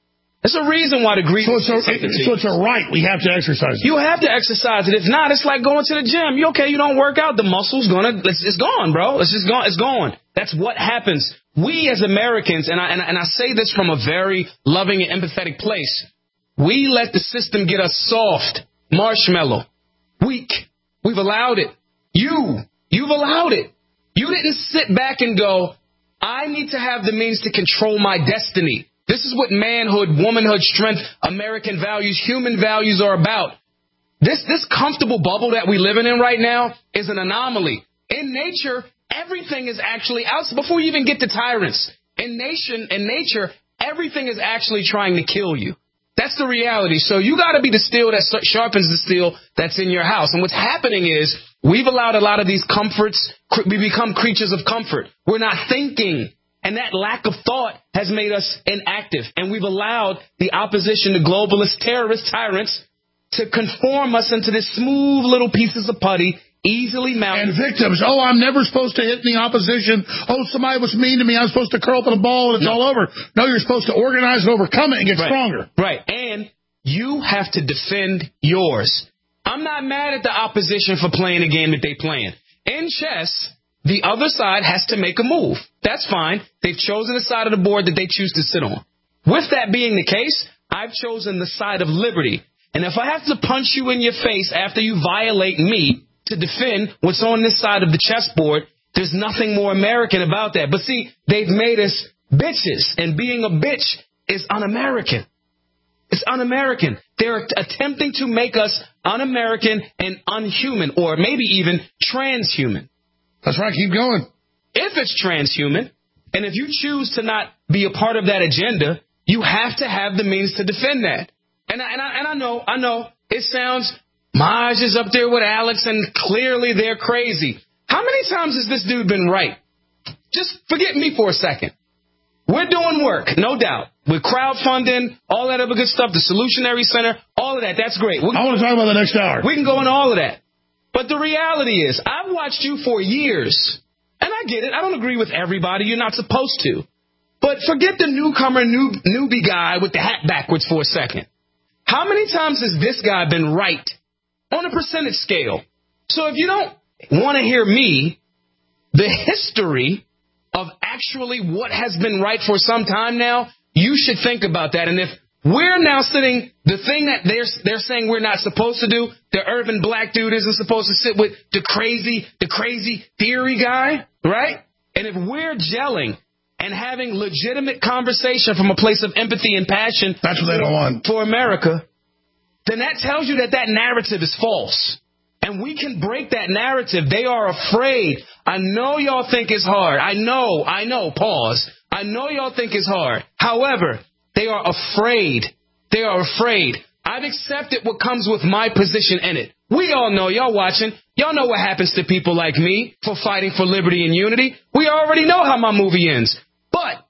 There's a reason why the Greeks... So it's, a, so it's a right. We have to exercise it. You have to exercise it. If not, it's like going to the gym. You okay, you don't work out, the muscle's gonna... It's, it's gone, bro. It's just gone. It's gone. That's what happens. We as Americans, and I, and, I, and I say this from a very loving and empathetic place, we let the system get us soft, marshmallow, weak. We've allowed it. You, you've allowed it. You didn't sit back and go, I need to have the means to control my destiny. This is what manhood, womanhood, strength, American values, human values are about. This, this comfortable bubble that we living in right now is an anomaly. In nature, everything is actually out. Before you even get to tyrants, in nation, in nature, everything is actually trying to kill you. That's the reality. So you got to be the steel that sharpens the steel that's in your house. And what's happening is we've allowed a lot of these comforts. We become creatures of comfort. We're not thinking. And that lack of thought has made us inactive. And we've allowed the opposition to globalist terrorist tyrants to conform us into this smooth little pieces of putty, easily mounted. And victims. Oh, I'm never supposed to hit the opposition. Oh, somebody was mean to me. I'm supposed to curl up in a ball and it's no. all over. No, you're supposed to organize and overcome it and get right. stronger. Right. And you have to defend yours. I'm not mad at the opposition for playing the game that they playing. In chess, the other side has to make a move. That's fine. They've chosen the side of the board that they choose to sit on. With that being the case, I've chosen the side of liberty. And if I have to punch you in your face after you violate me to defend what's on this side of the chessboard, there's nothing more American about that. But see, they've made us bitches, and being a bitch is un-American. It's un-American. They're attempting to make us un-American and unhuman, or maybe even transhuman. That's right. Keep going. If it's transhuman, and if you choose to not be a part of that agenda, you have to have the means to defend that. And I, and I, and I know, I know, it sounds, Maj is up there with Alex, and clearly they're crazy. How many times has this dude been right? Just forget me for a second. We're doing work, no doubt. With crowdfunding, all that other good stuff, the Solutionary Center, all of that, that's great. We're, I want to talk about the next hour. We can go into all of that. But the reality is, I've watched you for years, and I get it. I don't agree with everybody. You're not supposed to. But forget the newcomer, new, newbie guy with the hat backwards for a second. How many times has this guy been right on a percentage scale? So if you don't want to hear me, the history of actually what has been right for some time now, you should think about that. And if we're now sitting, the thing that they're they're saying we're not supposed to do, the urban black dude isn't supposed to sit with the crazy, the crazy theory guy, right? And if we're gelling and having legitimate conversation from a place of empathy and passion, that's what they don't want for America, then that tells you that that narrative is false. And we can break that narrative. They are afraid. I know y'all think it's hard. I know, I know, pause. I know y'all think it's hard. However, they are afraid. They are afraid. I've accepted what comes with my position in it. We all know, y'all watching, y'all know what happens to people like me for fighting for liberty and unity. We already know how my movie ends. But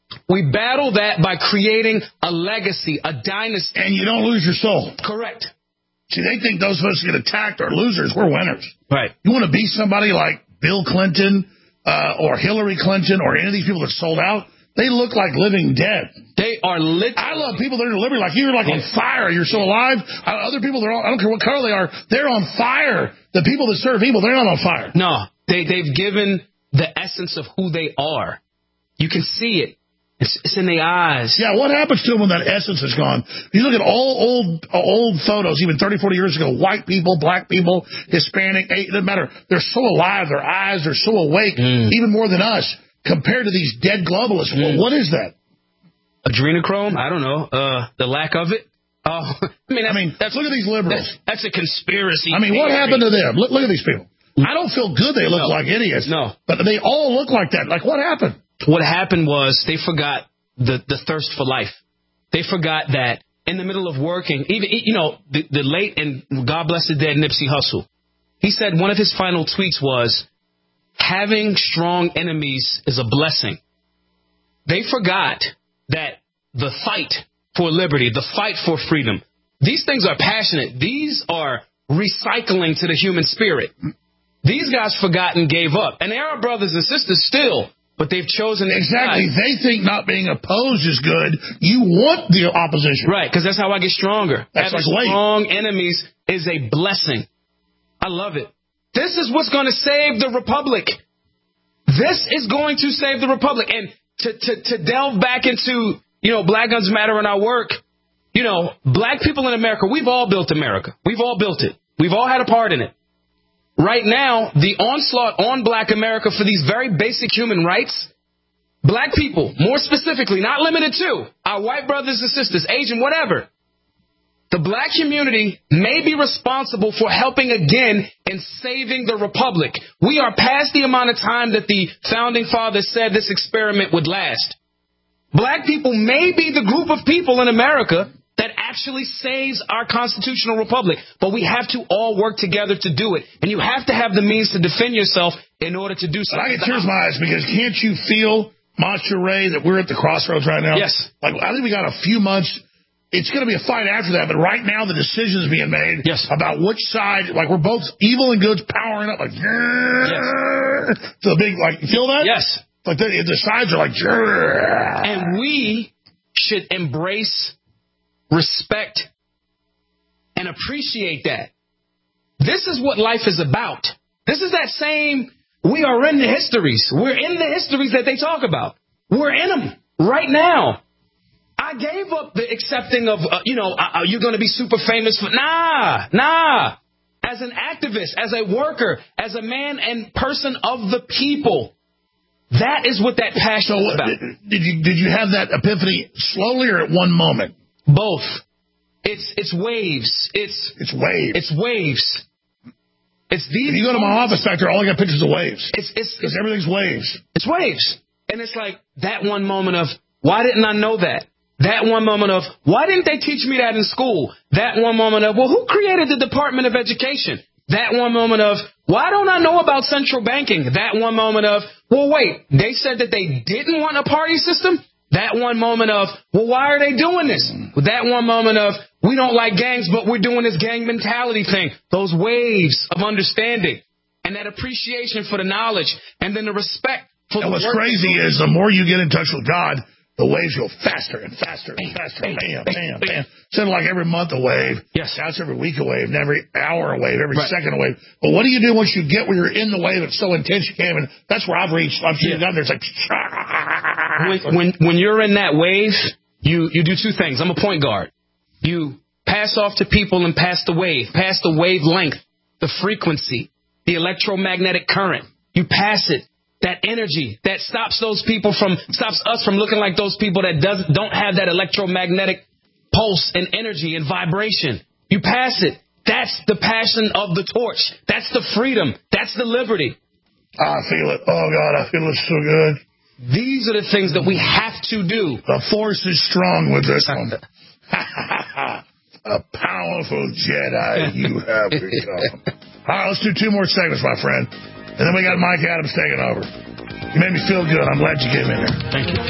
we battle that by creating a legacy, a dynasty. And you don't lose your soul. Correct. See, they think those of us who get attacked are losers. We're winners. Right. You want to be somebody like Bill Clinton uh, or Hillary Clinton or any of these people that sold out? They look like living dead. They are lit. I love people that are in liberty. Like you're like on fire. You're so alive. Other people, they're all, I don't care what color they are. They're on fire. The people that serve evil, they're not on fire. No, they, they've given the essence of who they are. You can see it. It's, it's in their eyes. Yeah, what happens to them when that essence is gone? You look at all old old photos, even thirty, forty years ago, white people, black people, Hispanic, it doesn't matter. They're so alive. Their eyes are so awake, mm. even more than us, compared to these dead globalists. Mm. Well, what is that? Adrenochrome? I don't know. Uh, the lack of it? Oh, I mean, that's, I mean that's, look at these liberals. That's, that's a conspiracy. I mean, theory. What happened to them? Look, look at these people. I don't feel good they look no. like idiots. No. But they all look like that. Like, what happened? What happened was they forgot the, the thirst for life. They forgot that in the middle of working, even, you know, the, the late and God bless the dead Nipsey Hussle, he said one of his final tweets was, having strong enemies is a blessing. They forgot that the fight for liberty, the fight for freedom, these things are passionate. These are recycling to the human spirit. These guys forgot and gave up. And there are brothers and sisters still but they've chosen exactly. They think not being opposed is good. You want the opposition, right? Because that's how I get stronger. That's Having like strong weight. Enemies is a blessing. I love it. This is what's going to save the republic. This is going to save the republic. And to to, to delve back into, you know, Black Guns Matter and our work. You know, black people in America, we've all built America. We've all built it. We've all had a part in it. Right now, the onslaught on black America for these very basic human rights, black people, more specifically, not limited to our white brothers and sisters, Asian, whatever. The black community may be responsible for helping again in saving the republic. We are past the amount of time that the founding fathers said this experiment would last. Black people may be the group of people in America that actually saves our constitutional republic. But we have to all work together to do it. And you have to have the means to defend yourself in order to do so. But I get tears in my eyes because can't you feel, Monster Ray, that we're at the crossroads right now? Yes. Like, I think we got a few months. It's going to be a fight after that. But right now the decision is being made yes. about which side. Like, we're both evil and good's powering up. Like, yes. So big, like, you feel that? Yes. Like, the, the sides are like, and we should embrace, respect, and appreciate that. This is what life is about. This is that same, we are in the histories. We're in the histories that they talk about. We're in them right now. I gave up the accepting of, uh, you know, are you going to be super famous? For, nah, nah. As an activist, as a worker, as a man and person of the people, that is what that passion so, is about. Did you, did you have that epiphany slowly or at one moment? Both. It's it's waves. It's it's waves. It's waves. It's these. If you go to my office back there, all I got pictures of waves. It's it's because everything's waves. It's waves, and it's like that one moment of why didn't I know that? That one moment of why didn't they teach me that in school? That one moment of well, who created the Department of Education? That one moment of why don't I know about central banking? That one moment of well, wait, they said that they didn't want a party system. That one moment of, well, why are they doing this? That one moment of, we don't like gangs, but we're doing this gang mentality thing. Those waves of understanding and that appreciation for the knowledge and then the respect for and the what's work. Crazy is the more you get in touch with God, the waves go faster and faster and faster. Bam, bam, bam, bam. Instead of like every month a wave. Yes. Now it's every week a wave, and every hour a wave, every right. second a wave. But what do you do once you get where you're in the wave? It's so intense you can't even. That's where I've reached. I'm sitting yeah. down there. It's like. When, when, when you're in that wave, you, you do two things. I'm a point guard. You pass off to people and pass the wave, pass the wavelength, the frequency, the electromagnetic current. You pass it. That energy that stops those people from, stops us from looking like those people that does, don't have that electromagnetic pulse and energy and vibration. You pass it. That's the passion of the torch. That's the freedom. That's the liberty. I feel it. Oh, God, I feel it so good. These are the things that we have to do. The force is strong with this one. A powerful Jedi you have become. All right, let's do two more segments, my friend. And then we got Mike Adams taking over. You made me feel good. I'm glad you came in here. Thank you.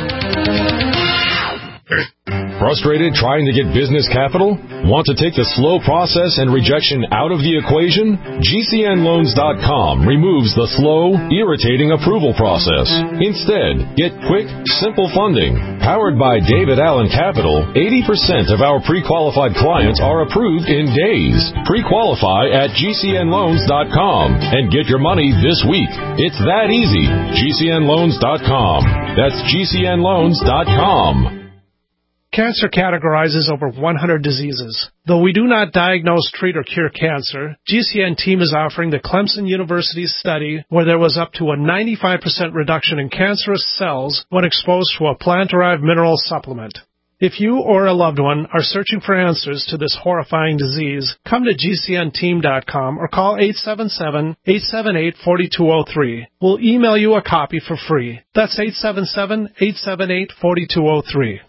Frustrated trying to get business capital? Want to take the slow process and rejection out of the equation? G C N loans dot com removes the slow, irritating approval process. Instead, get quick, simple funding. Powered by David Allen Capital, eighty percent of our pre-qualified clients are approved in days. Pre-qualify at G C N loans dot com and get your money this week. It's that easy. G C N loans dot com. That's G C N loans dot com. Cancer categorizes over one hundred diseases. Though we do not diagnose, treat, or cure cancer, G C N team is offering the Clemson University study where there was up to a ninety-five percent reduction in cancerous cells when exposed to a plant-derived mineral supplement. If you or a loved one are searching for answers to this horrifying disease, come to G C N team dot com or call eight seven seven, eight seven eight, four two zero three. We'll email you a copy for free. That's eight seven seven, eight seven eight, four two zero three.